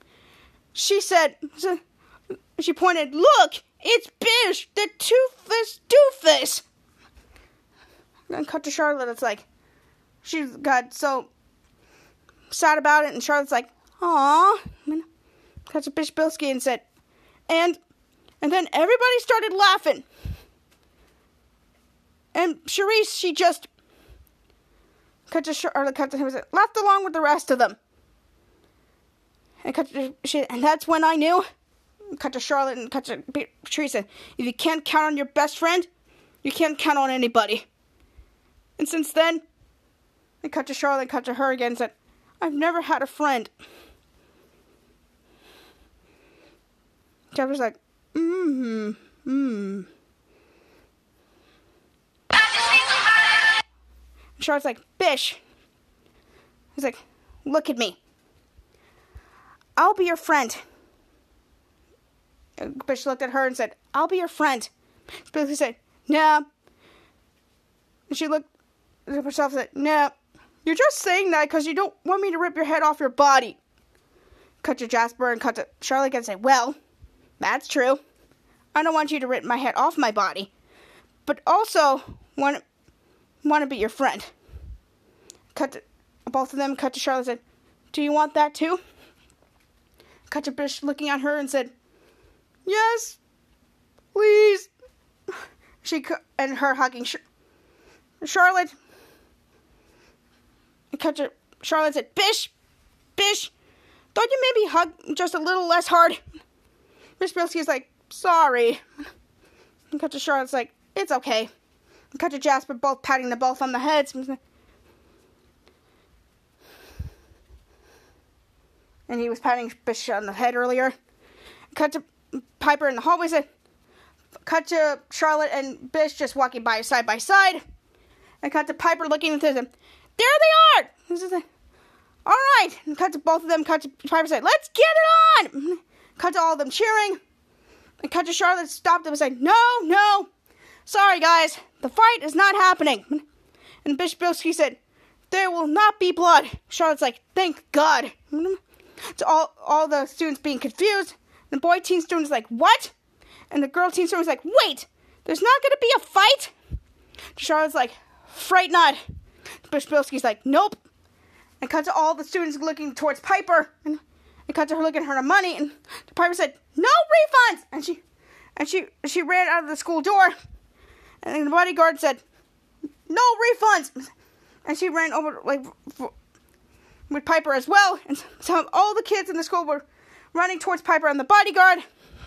pointed, look, it's Bish, the toothless doofus. And cut to Charlotte, it's like, she got so sad about it, and Charlotte's like, aw. Cut to Bish Bilski and said, and then everybody started laughing. And Charisse, she just cut to him and said, laughed along with the rest of them. And and that's when I knew. Cut to Charlotte and cut to Teresa. If you can't count on your best friend, you can't count on anybody. And since then, I cut to Charlotte and cut to her again and said, I've never had a friend. Jeffrey's like, Charlotte's like, Bish. He's like, look at me. I'll be your friend. Bish looked at her and said, I'll be your friend. Billy said, no. And she looked at herself and said, no. You're just saying that because you don't want me to rip your head off your body. Cut to Jasper and cut to Charlotte and say, well, that's true. I don't want you to rip my head off my body. But also want to be your friend. Cut to both of them. Cut to Charlotte and said, do you want that too? Cut to Bish looking at her and said, yes, please. And her hugging Charlotte. And cut to Charlotte and said, Bish, thought you maybe hug just a little less hard. Bish Bilski's like, sorry. And cut to Charlotte's like, it's okay. And cut to Jasper, both patting them both on the heads. And he was patting Bish on the head earlier. Cut to Piper in the hallway. Said, cut to Charlotte and Bish just walking by side. And cut to Piper looking into them. There they are! He said, all right. And cut to both of them. Cut to Piper said, let's get it on! Cut to all of them cheering. And cut to Charlotte stopped them and said, no. Sorry, guys. The fight is not happening. And Bish Bilski said, there will not be blood. Charlotte's like, thank God. To all the students being confused. The boy teen student is like, what? And the girl teen student is like, wait, there's not going to be a fight? Charlotte's like, fright not. Bish Bilski's like, nope. And cut to all the students looking towards Piper. And cut to her looking at her money. And Piper said, "No refunds!" And she ran out of the school door. And the bodyguard said, "No refunds!" And she ran over with Piper as well. And so all the kids in the school were running towards Piper and the bodyguard.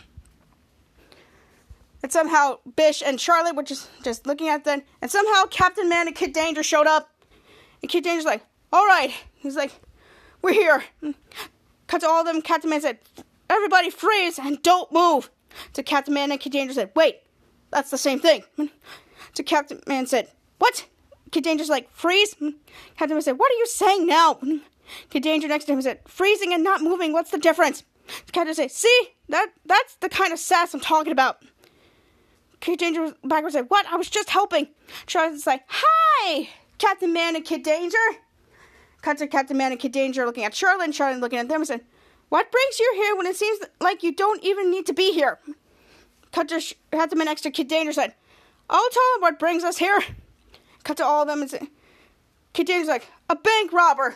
And somehow Bish and Charlotte were just looking at them. And somehow Captain Man and Kid Danger showed up. And Kid Danger's like, "All right." He's like, "We're here." Cut to all of them. Captain Man said, "Everybody freeze and don't move." To Captain Man and Kid Danger said, "Wait, that's the same thing." To Captain Man said, "What?" Kid Danger's like, "Freeze." Captain Man said, "What are you saying now?" Kid Danger next to him said, "Freezing and not moving, what's the difference?" Captain said, "See, that's the kind of sass I'm talking about." Kid Danger backwards said, "What? I was just helping." Charlotte's like, "Hi, Captain Man and Kid Danger." Cut to Captain Man and Kid Danger looking at Charlotte, and Charlotte looking at them and said, "What brings you here when it seems like you don't even need to be here?" Cut to Captain Man next to Kid Danger said, "I'll tell him what brings us here." Cut to all of them and said, Kid Danger's like, "A bank robbery."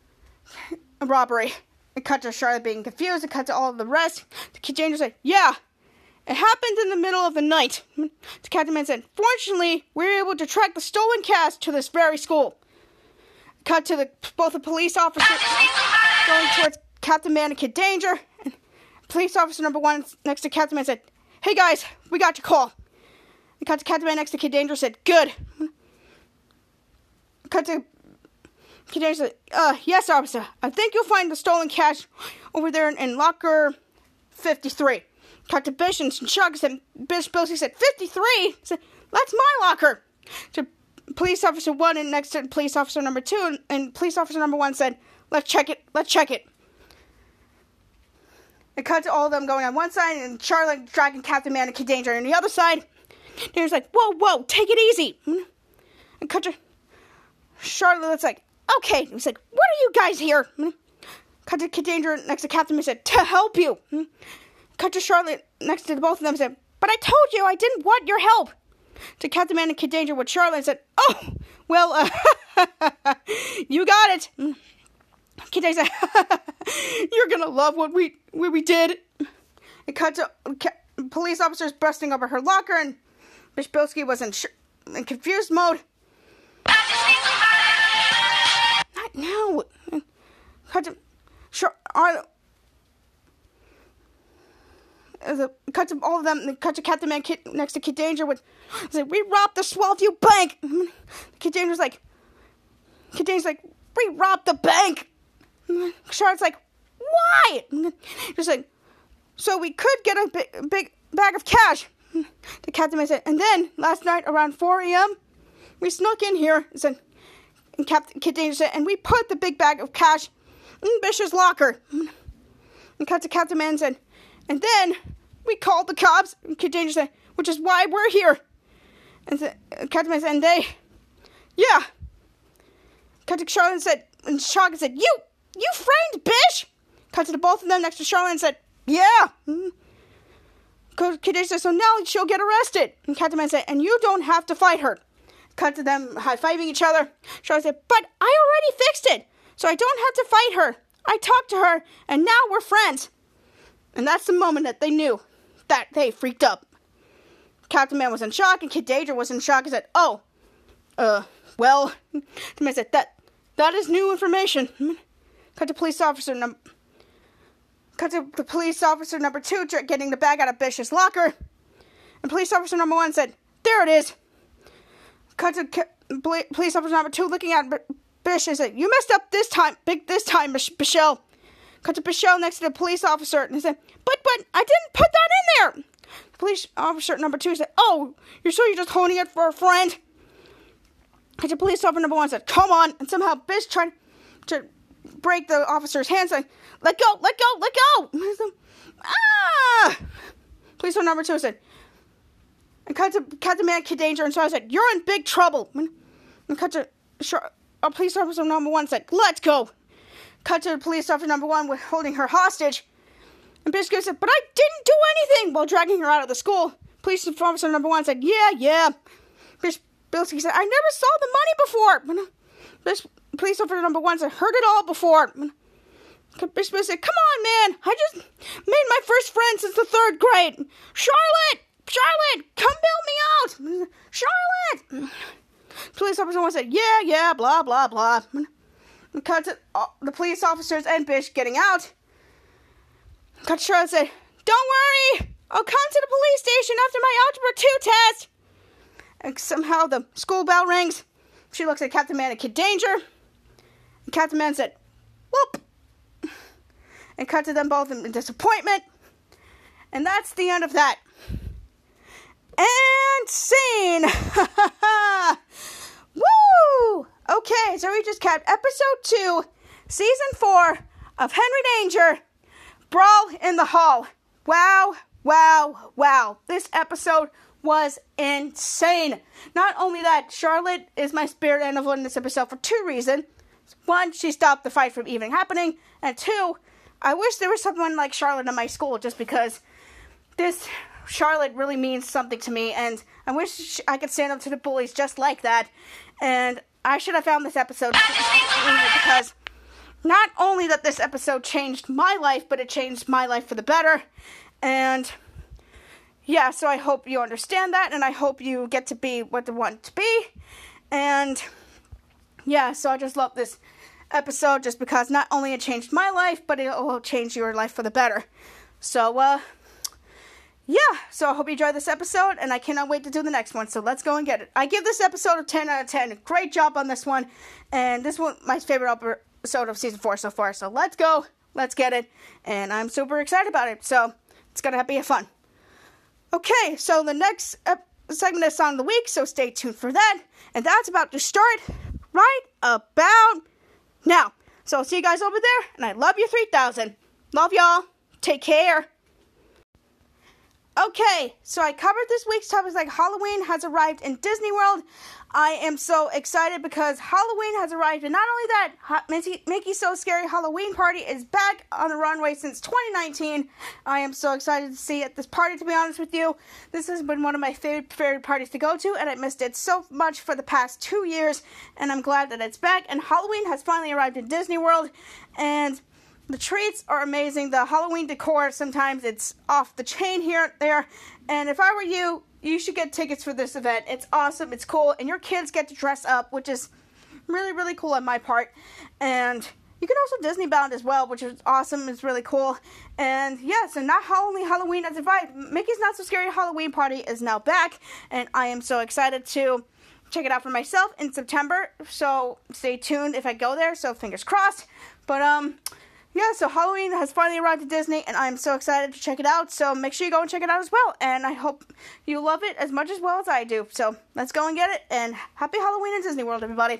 And cut to Charlotte being confused, and cut to all of the rest. The Kid Danger said, "Yeah, it happened in the middle of the night." The Captain Man said, "Fortunately, we were able to track the stolen cash to this very school." Cut to both the police officers going towards Captain Man and Kid Danger. And police officer number 1 next to Captain Man said, "Hey guys, we got your call." And cut to Captain Man next to Kid Danger said, "Good." Cut to Kid Danger said, "Yes, officer. I think you'll find the stolen cash over there in locker 53. Cut to Bish and Chuck said, Bish Bilsey said, 53? Said, "That's my locker." To police officer 1 and next to police officer number 2, and police officer number 1 said, let's check it. It cut to all of them going on one side, and Charlotte dragging Captain Man and Kid Danger on the other side. Danger's like, whoa, take it easy. And cut to Charlotte's like, "Okay." He's like, "What are you guys here?" Cut to Kid Danger next to Captain Man said, "To help you." Cut to Charlotte next to both of them said, "But I told you I didn't want your help." To Captain Man and Kid Danger with Charlotte said, "Oh, well, you got it." Kid Danger said, "You're gonna love what we did." It cut to police officers busting over her locker, and Bish Bilsky was in confused mode. Not now. Cut to cut to all of them. Cut to Captain Man next to Kid Danger with, said, "We robbed the Swellview Bank." Kid Danger's like, "We robbed the bank." Charlotte's like, "Why?" Just like, "So we could get a big bag of cash." The Captain Man said, "And then last night around 4 a.m. we snuck in here." Said, and Kid Danger said, "And we put the big bag of cash in Bish's locker." And cut to Captain Man said, "And then we called the cops." And Kid Danger said, "Which is why we're here." And Captain Man said, "And they, yeah." Cut to Charlotte said, and Charlotte said, "You framed Bish?" Cut to the both of them next to Charlotte and said, "Yeah." Kid Danger said, "So now she'll get arrested." And Captain Man said, "And you don't have to fight her." Cut to them high-fiving each other. Charlotte said, "But I already fixed it, so I don't have to fight her. I talked to her, and now we're friends." And that's the moment that they knew that they freaked up. Captain Man was in shock, and Kid Danger was in shock and said, "Oh, well," the man said, that is new information." Cut to the police officer number 2 getting the bag out of Bish's locker. And police officer number 1 said, "There it is." Cut to police officer number 2 looking at Bish and said, "You messed up this time, Bichelle." Cut to Bichelle next to the police officer and he said, But I didn't put that in there." Police officer number 2 said, "Oh, you're just holding it for a friend?" Cut to police officer number 1 said, "Come on." And somehow Bish tried to break the officer's hands, saying, let go. "Ah!" Police officer number 2 said, and cut to Captain Man, Kid Danger, and so I said, "You're in big trouble." And cut to police officer number 1 said, "Let's go." Cut to police officer number 1 with holding her hostage. And Bish said, "But I didn't do anything," while dragging her out of the school. Police officer number 1 said, Yeah. Bish Bilsky said, "I never saw the money before." This police officer number 1 said, heard it all before. Bishop said, come on, man. I just made my first friend since the 3rd grade. Charlotte, come bail me out. Charlotte. Police officer 1 said, yeah, blah, blah, blah. Cut to the police officers and Bish getting out. Cut to Charlotte said, don't worry. I'll come to the police station after my Algebra 2 test. And somehow the school bell rings. She looks at Captain Man and Kid Danger. And Captain Man said, whoop. And cut to them both in disappointment. And that's the end of that. And scene. Woo! Okay, so we just capped episode 2, season 4 of Henry Danger, Brawl in the Hall. Wow. This episode was insane. Not only that, Charlotte is my spirit animal in this episode for 2 reasons. 1, she stopped the fight from even happening. And 2, I wish there was someone like Charlotte in my school, just because this Charlotte really means something to me. And I wish I could stand up to the bullies just like that. And I should have found this episode because not only that this episode changed my life, but it changed my life for the better. And yeah, so I hope you understand that, and I hope you get to be what you want to be. And yeah, so I just love this episode just because not only it changed my life, but it will change your life for the better. So, yeah, so I hope you enjoyed this episode, and I cannot wait to do the next one, so let's go and get it. I give this episode a 10 out of 10. Great job on this one, and this one, my favorite episode of season 4 so far, so let's go, let's get it, and I'm super excited about it, so it's going to be a fun. Okay, so the next segment is Song of the Week, so stay tuned for that, and that's about to start right about now. So I'll see you guys over there, and I love you 3,000. Love y'all. Take care. Okay, so I covered this week's topics like Halloween has arrived in Disney World. I am so excited because Halloween has arrived, and not only that, Mickey's So Scary Halloween Party is back on the runway since 2019. I am so excited to see at this party, to be honest with you. This has been one of my favorite parties to go to, and I missed it so much for the past 2 years, and I'm glad that it's back. And Halloween has finally arrived in Disney World, and the treats are amazing. The Halloween decor, sometimes it's off the chain here and there. And if I were you, you should get tickets for this event. It's awesome. It's cool. And your kids get to dress up, which is really, really cool on my part. And you can also Disney Bound as well, which is awesome. It's really cool. And yeah, so not only Halloween has arrived, Mickey's Not So Scary Halloween Party is now back. And I am so excited to check it out for myself in September. So stay tuned if I go there. So fingers crossed. But, yeah, so Halloween has finally arrived at Disney, and I'm so excited to check it out, so make sure you go and check it out as well, and I hope you love it as much as well as I do. So let's go and get it, and happy Halloween in Disney World, everybody.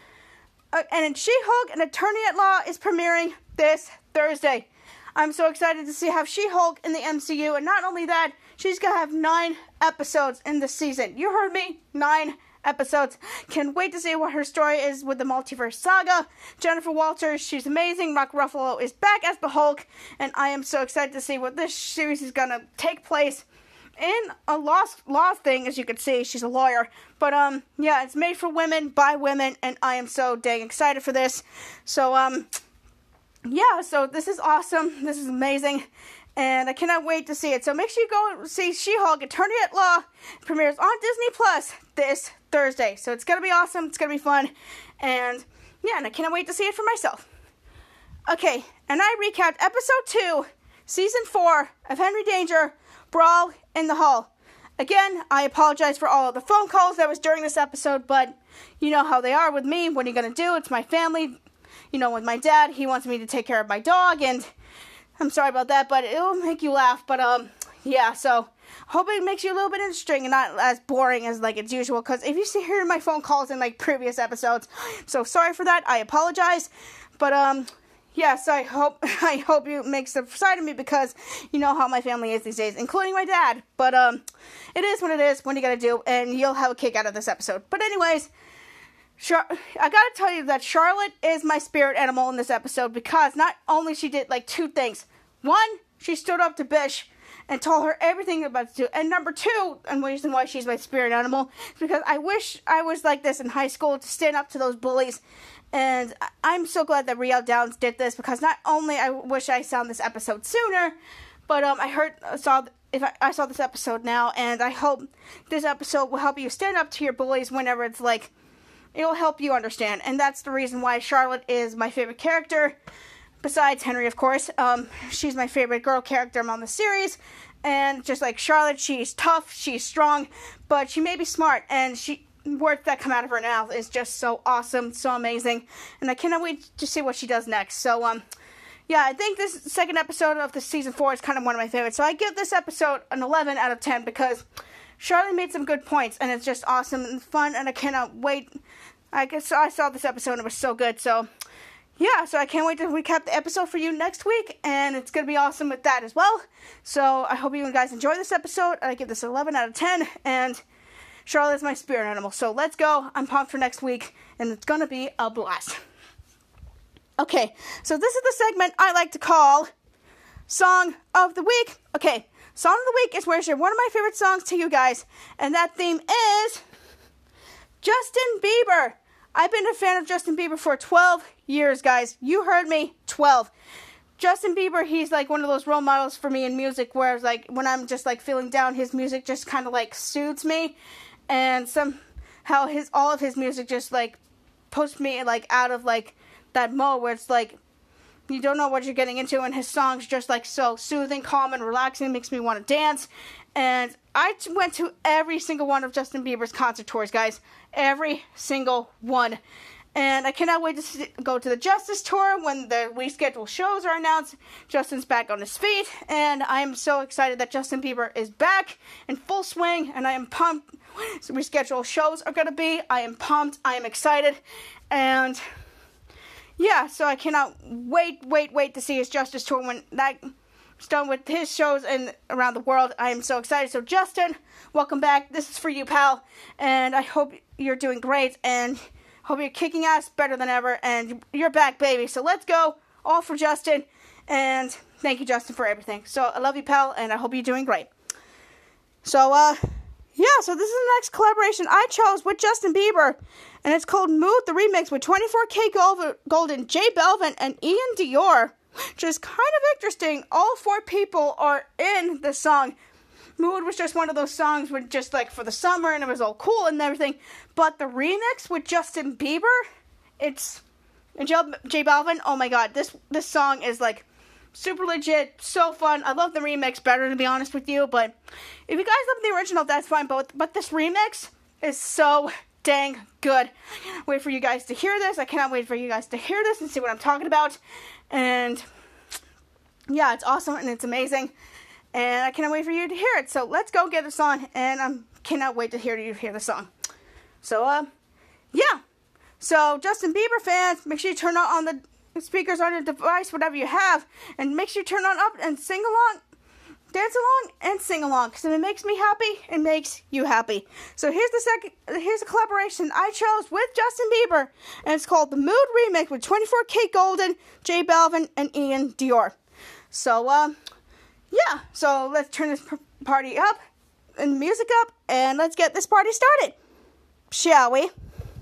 And She-Hulk, an Attorney at Law, is premiering this Thursday. I'm so excited to see how She-Hulk in the MCU, and not only that, she's going to have 9 episodes in this season. You heard me, 9 episodes. Can't wait to see what her story is with the multiverse saga. Jennifer Walters, she's amazing. Mark Ruffalo is back as the Hulk, and I am so excited to see what this series is gonna take place in a law thing. As you can see, she's a lawyer, but yeah, it's made for women by women, and I am so dang excited for this. So yeah, so this is awesome. This is amazing. And I cannot wait to see it. So make sure you go and see She-Hulk, Attorney at Law. It premieres on Disney Plus this Thursday. So it's going to be awesome. It's going to be fun. And yeah, and I cannot wait to see it for myself. Okay, and I recapped episode 2, season 4 of Henry Danger, Brawl in the Hall. Again, I apologize for all of the phone calls that was during this episode, but you know how they are with me. What are you going to do? It's my family. You know, with my dad, he wants me to take care of my dog, and I'm sorry about that, but it'll make you laugh. But, yeah, so hope it makes you a little bit interesting and not as boring as, like, it's usual. Because if you hear my phone calls in, like, previous episodes, so sorry for that. I apologize. But, yeah, so I hope you make some side of me because you know how my family is these days, including my dad. But, it is what it is. What are you gonna do? And you'll have a kick out of this episode. But anyways, I gotta tell you that Charlotte is my spirit animal in this episode because not only she did, like, 2 things. 1, she stood up to Bish and told her everything about Stu. And number two, and the reason why she's my spirit animal, is because I wish I was like this in high school, to stand up to those bullies. And I'm so glad that Riel Downs did this, because not only I wish I saw this episode sooner, but I saw this episode now, and I hope this episode will help you stand up to your bullies whenever it's like, it'll help you understand. And that's the reason why Charlotte is my favorite character, besides Henry, of course. She's my favorite girl character among the series, and just like Charlotte, she's tough, she's strong, but she may be smart, and words that come out of her mouth is just so awesome, so amazing, and I cannot wait to see what she does next. So, yeah, I think this second episode of the season 4 is kind of one of my favorites, so I give this episode an 11 out of 10, because Charlotte made some good points, and it's just awesome and fun, and I cannot wait. I saw this episode, and it was so good, so, yeah, so I can't wait to recap the episode for you next week, and it's going to be awesome with that as well. So, I hope you guys enjoy this episode. I give this 11 out of 10, and Charlotte's my spirit animal. So let's go. I'm pumped for next week, and it's going to be a blast. Okay, so this is the segment I like to call Song of the Week. Okay, Song of the Week is where I share one of my favorite songs to you guys, and that theme is Justin Bieber. I've been a fan of Justin Bieber for 12 years, guys. You heard me, 12. Justin Bieber, he's like one of those role models for me in music, where it's like when I'm just like feeling down, his music just kind of like soothes me. And somehow all of his music just like puts me like out of like that mode where it's like you don't know what you're getting into, and his songs just like so soothing, calm, and relaxing, makes me want to dance. And I went to every single one of Justin Bieber's concert tours, guys, every single one. And I cannot wait to go to the Justice Tour when the rescheduled shows are announced. Justin's back on his feet, and I am so excited that Justin Bieber is back in full swing, and I am pumped. So rescheduled shows are going to be. I am pumped. I am excited. And yeah, so I cannot wait to see his Justice Tour when that's done with his shows and around the world. I am so excited. So Justin, welcome back. This is for you, pal. And I hope you're doing great, and hope you're kicking ass better than ever, and you're back, baby. So let's go. All for Justin. And thank you, Justin, for everything. So I love you, pal, and I hope you're doing great. So, yeah, so this is the next collaboration I chose with Justin Bieber, and it's called Mood, the remix with 24K Golden, J Balvin, and Ian Dior, which is kind of interesting. All 4 people are in the song. Mood was just one of those songs with just like for the summer, and it was all cool and everything, but the remix with Justin Bieber, and J Balvin, oh my god, this song is like super legit, so fun. I love the remix better, to be honest with you, but if you guys love the original, that's fine, but this remix is so dang good. I cannot wait for you guys to hear this. I cannot wait for you guys to hear this and see what I'm talking about. And yeah, it's awesome and it's amazing, and I cannot wait for you to hear it. So let's go get the song, and I cannot wait to hear you hear the song. So yeah, so Justin Bieber fans, make sure you turn on the speakers on your device, whatever you have, and make sure you turn on up and sing along, dance along, and sing along, because if it makes me happy, it makes you happy. So here's a collaboration I chose with Justin Bieber, and it's called the Mood Remix with 24K Golden, J Balvin, and Ian Dior. So yeah, so let's turn this party up and music up, and let's get this party started, shall we?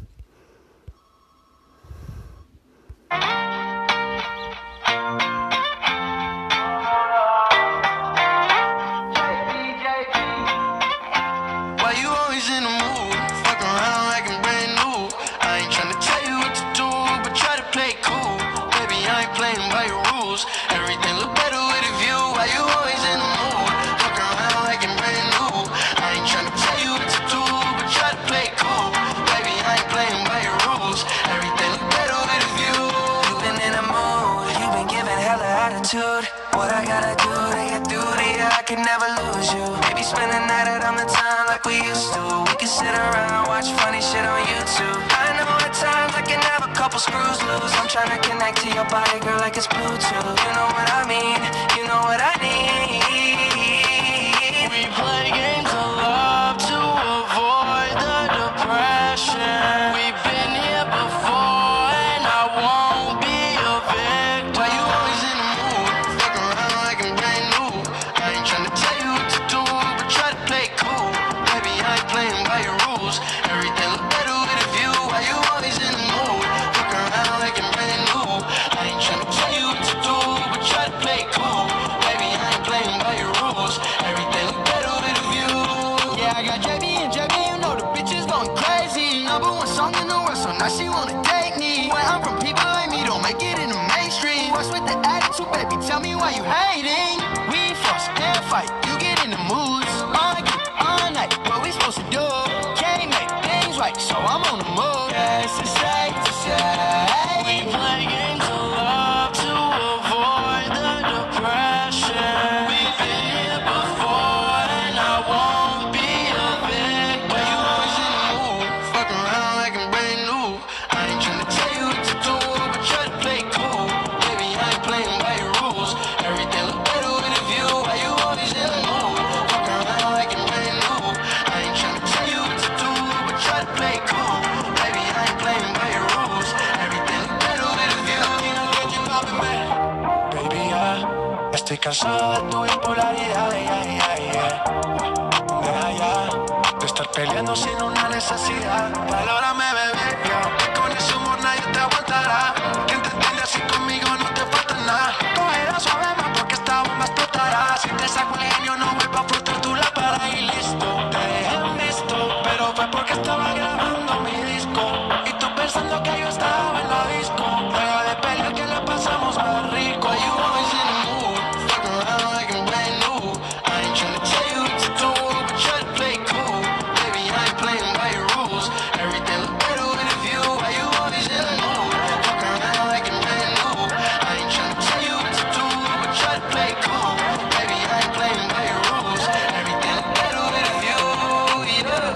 What I gotta do to get through to you, I can never lose you. Maybe spend the night out on the time like we used to. We can sit around, watch funny shit on YouTube. I know at times I can have a couple screws loose. I'm trying to connect to your body, girl, like it's Bluetooth. You know what I mean, you know what I need. We play games of love to avoid the depression. We've been here before, and I won't be a victim. Why you always in the mood? Fuck around like I'm brand new. I ain't trying to why she wanna date me. Where I'm from, people like me don't make it in the mainstream. What's with the attitude, baby? Tell me why you hating. We fuss and fight, you get in the moods. Argue all night, what we supposed to do? Can't make things right, so I'm on the move. Yes, it's safe to say we play games of love to avoid the depression. We've been here before, and I won't be a victim. Why you always in the mood? Fuck around like I'm brand new. I ain't tryna tell you what to do, but try to play cool. Baby, I ain't playing by your rules. Everything look better with a view. Why you always in the mood? Fuck around like I'm brand new. I ain't tryna tell you what to do, but try to play cool. Baby, I ain't playing by your rules. Everything look better with a view. Get you poppin', man. Baby, estoy cansado de tu bipolaridad, de estar peleando sin una necesidad. Valórame, bebé, que con ese humor nadie te aguantará. Quien te entiende así conmigo no te falta nada. Cógela suave más porque esta bomba explotará. Si te saco el genio no vuelvo a frotar tu lámpara y listo. Te dejé en visto, pero fue porque estaba grabando mi disco. Y tú pensando que yo estaba en la disco. Luego de pelear que la pasamos más rico. You always in the mood, fuck around like I'm brand new. I ain't tryna tell you what to do, but try to play cool. Baby, I ain't playing by your rules. Everything look better with a view. Why you always in the mood? Fuck around like I'm brand new. I ain't tryna tell you what to do, but try to play cool. Baby, I ain't playing by your rules. Everything look better with a view, yeah.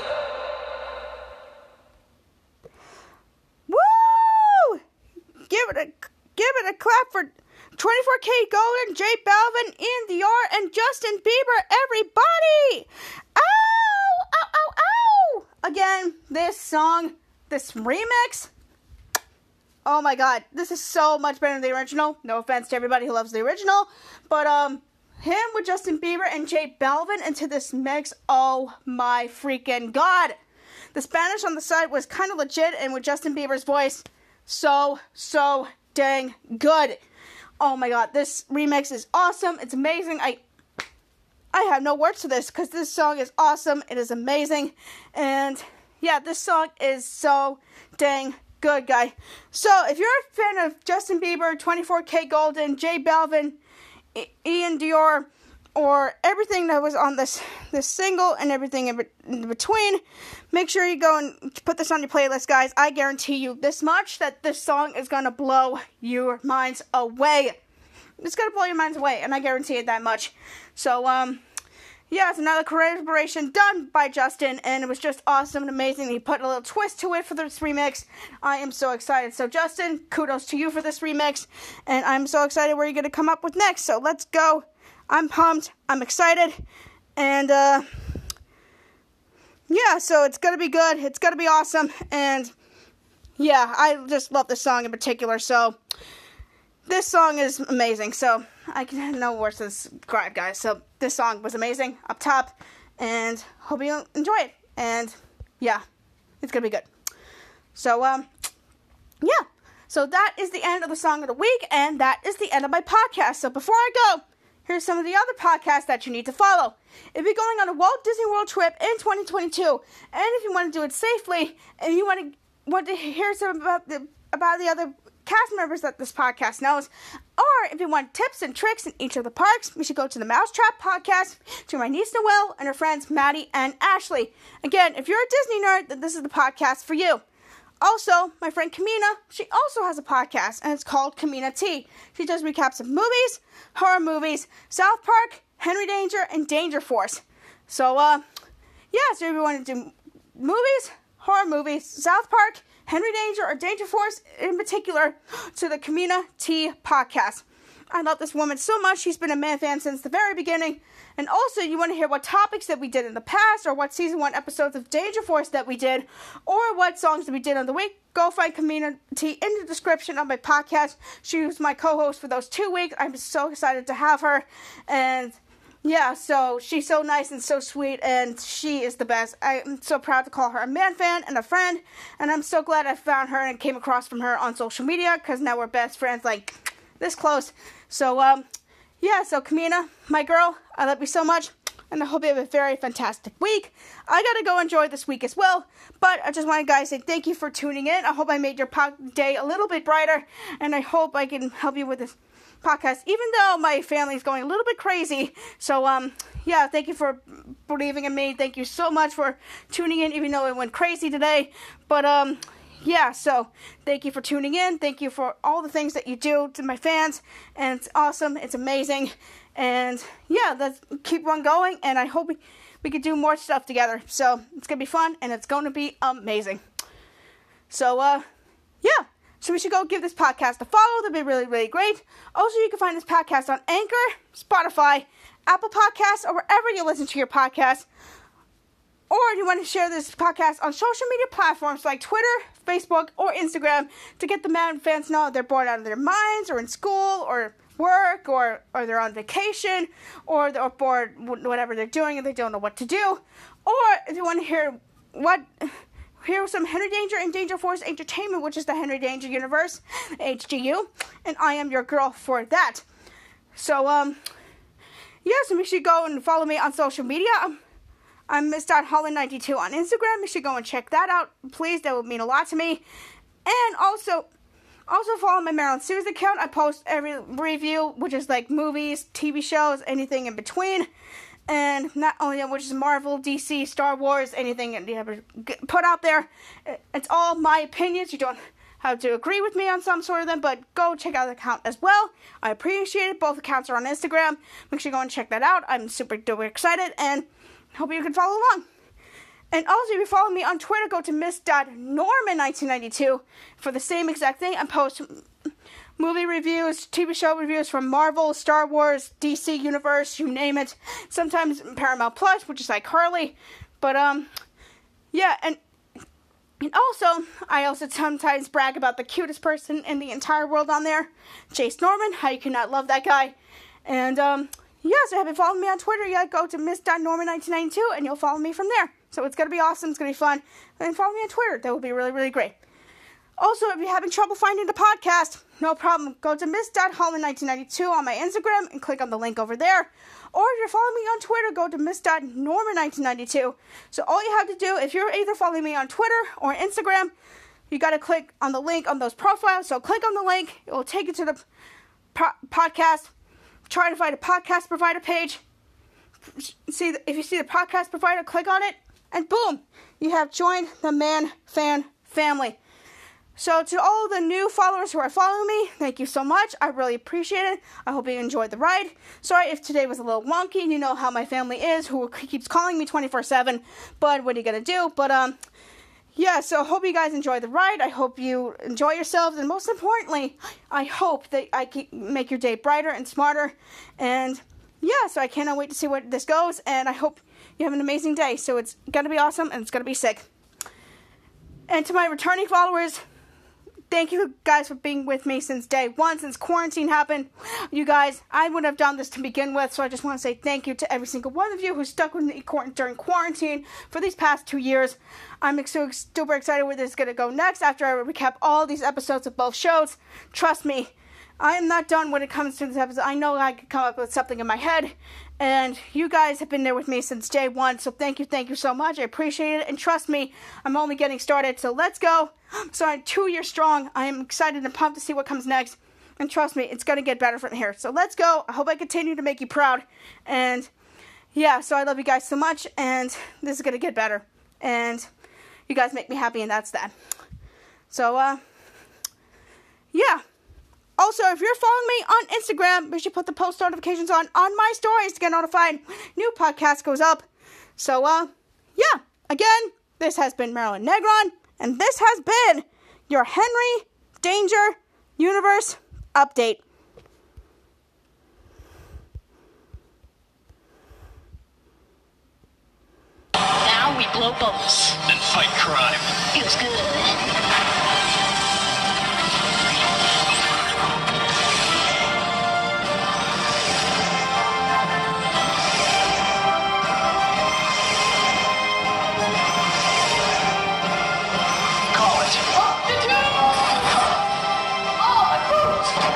Woo! Give it a clap for 24K Golden, J Balvin, Ian Dior, and Justin Bieber, everybody! Ow! Ow, ow, ow! Again, this song, this remix, oh my god, this is so much better than the original. No offense to everybody who loves the original, but him with Justin Bieber and J Balvin into this mix, oh my freaking god! The Spanish on the side was kind of legit, and with Justin Bieber's voice, so dang good. Oh my god, this remix is awesome. It's amazing. I have no words for this because this song is awesome. It is amazing. And yeah, this song is so dang good, guy. So if you're a fan of Justin Bieber, 24K Golden, J Balvin, Ian Dior, or everything that was on this single and everything in between, make sure you go and put this on your playlist, guys. I guarantee you this much, that this song is going to blow your minds away. It's going to blow your minds away, and I guarantee it that much. So, yeah, it's another collaboration done by Justin, and it was just awesome and amazing. He put a little twist to it for this remix. I am so excited. So, Justin, kudos to you for this remix, and I'm so excited what you're going to come up with next. So, let's go. I'm pumped. I'm excited. And, yeah, so it's going to be good. It's going to be awesome. And, yeah, I just love this song in particular. So, this song is amazing. So, I can have no words to describe, guys. So, this song was amazing up top. And, hope you enjoy it. And, yeah, it's going to be good. So, yeah. So, that is the end of the song of the week. And that is the end of my podcast. So, before I go, here's some of the other podcasts that you need to follow. If you're going on a Walt Disney World trip in 2022, and if you want to do it safely, and you want to hear some about the other cast members that this podcast knows, or if you want tips and tricks in each of the parks, you should go to the Mousetrap podcast to my niece Noelle and her friends Maddie and Ashley. Again, if you're a Disney nerd, then this is the podcast for you. Also, my friend Kamina, she also has a podcast, and it's called Kamina T. She does recaps of movies, horror movies, South Park, Henry Danger, and Danger Force. So, yeah, so if you want to do movies, horror movies, South Park, Henry Danger, or Danger Force in particular, to the Kamina T podcast. I love this woman so much. She's been a Man fan since the very beginning. And also, you want to hear what topics that we did in the past, or what Season 1 episodes of Danger Force that we did, or what songs that we did on the week, go find Kamina T in the description of my podcast. She was my co-host for those 2 weeks. I'm so excited to have her. And, yeah, so she's so nice and so sweet, and she is the best. I'm so proud to call her a Man fan and a friend, and I'm so glad I found her and came across from her on social media, because now we're best friends, like, this close. So, yeah, so Kamina, my girl, I love you so much. and I hope you have a very fantastic week. I gotta go enjoy this week as well, but I just want to guys say thank you for tuning in. I hope I made your day a little bit brighter, and I hope I can help you with this podcast, even though my family is going a little bit crazy. So, yeah, thank you for believing in me. Thank you so much for tuning in, even though it went crazy today. But, yeah, so thank you for tuning in. Thank you for all the things that you do to my fans, and it's awesome. It's amazing. And, yeah, let's keep on going, and I hope we can do more stuff together. So, it's going to be fun, and it's going to be amazing. So, yeah. So we should go give this podcast a follow. That'd be really, really great. Also, you can find this podcast on Anchor, Spotify, Apple Podcasts, or wherever you listen to your podcasts. Or you want to share this podcast on social media platforms like Twitter, Facebook, or Instagram to get the fans know they're bored out of their minds, or in school, or work, or they're on vacation, or they're bored whatever they're doing and they don't know what to do. Or if you want to hear some Henry Danger and Danger Force Entertainment, which is the Henry Danger Universe, HGU, and I am your girl for that. So, yeah, so make sure you go and follow me on social media. I'm Miss.Holland92 on Instagram. You should go and check that out, please. That would mean a lot to me. And also follow my Marilyn Suze account. I post every review, which is like movies, TV shows, anything in between. And not only that, which is Marvel, DC, Star Wars, anything that you ever put out there. It's all my opinions. You don't have to agree with me on some sort of them, but go check out the account as well. I appreciate it. Both accounts are on Instagram. Make sure you go and check that out. I'm super duper excited, and hope you can follow along. And also, if you follow me on Twitter, go to Miss.Norman1992 for the same exact thing. I post movie reviews, TV show reviews from Marvel, Star Wars, DC Universe, you name it. Sometimes Paramount Plus, which is like Curly. But, yeah, and also, I also sometimes brag about the cutest person in the entire world on there, Chase Norman. How you cannot love that guy. And, yeah, so if you follow me on Twitter, you gotta go to Miss.Norman1992, and you'll follow me from there. So it's gonna be awesome, it's gonna be fun. And follow me on Twitter. That would be really, really great. Also, if you're having trouble finding the podcast, no problem. Go to Miss.Holland1992 on my Instagram and click on the link over there. Or if you're following me on Twitter, go to Miss.Norman1992. So all you have to do, if you're either following me on Twitter or Instagram, you got to click on the link on those profiles. So click on the link. It will take you to the podcast. Try to find a podcast provider page. If you see the podcast provider, click on it. And boom, you have joined the fan family. So to all the new followers who are following me, thank you so much. I really appreciate it. I hope you enjoyed the ride. Sorry if today was a little wonky. You know how my family is, who keeps calling me 24/7. But what are you going to do? But, yeah, so hope you guys enjoy the ride. I hope you enjoy yourselves. And most importantly, I hope that I can make your day brighter and smarter. And, yeah, so I cannot wait to see where this goes. And I hope you have an amazing day. So it's going to be awesome and it's going to be sick. And to my returning followers, thank you guys for being with me since day one, since quarantine happened. You guys, I wouldn't have done this to begin with, so I just want to say thank you to every single one of you who stuck with me during quarantine for these past 2 years. I'm so super excited where this is going to go next after I recap all these episodes of both shows. Trust me, I am not done when it comes to this episode. I know I could come up with something in my head, and you guys have been there with me since day one, so thank you so much. I appreciate it, and trust me, I'm only getting started, so let's go. So I'm 2 years strong. I am excited and pumped to see what comes next, and trust me, it's going to get better from here. So let's go. I hope I continue to make you proud, and yeah, so I love you guys so much, and this is going to get better, and you guys make me happy, and that's that. So, yeah. Also, if you're following me on Instagram, make sure you put the post notifications on my stories to get notified. New podcast goes up. So, yeah. Again, this has been Marilyn Negron, and this has been your Henry Danger Universe update. Now we blow bubbles. And fight crime. Feels good.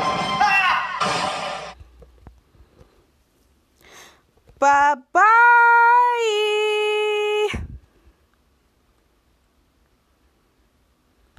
Bye-bye. Bye.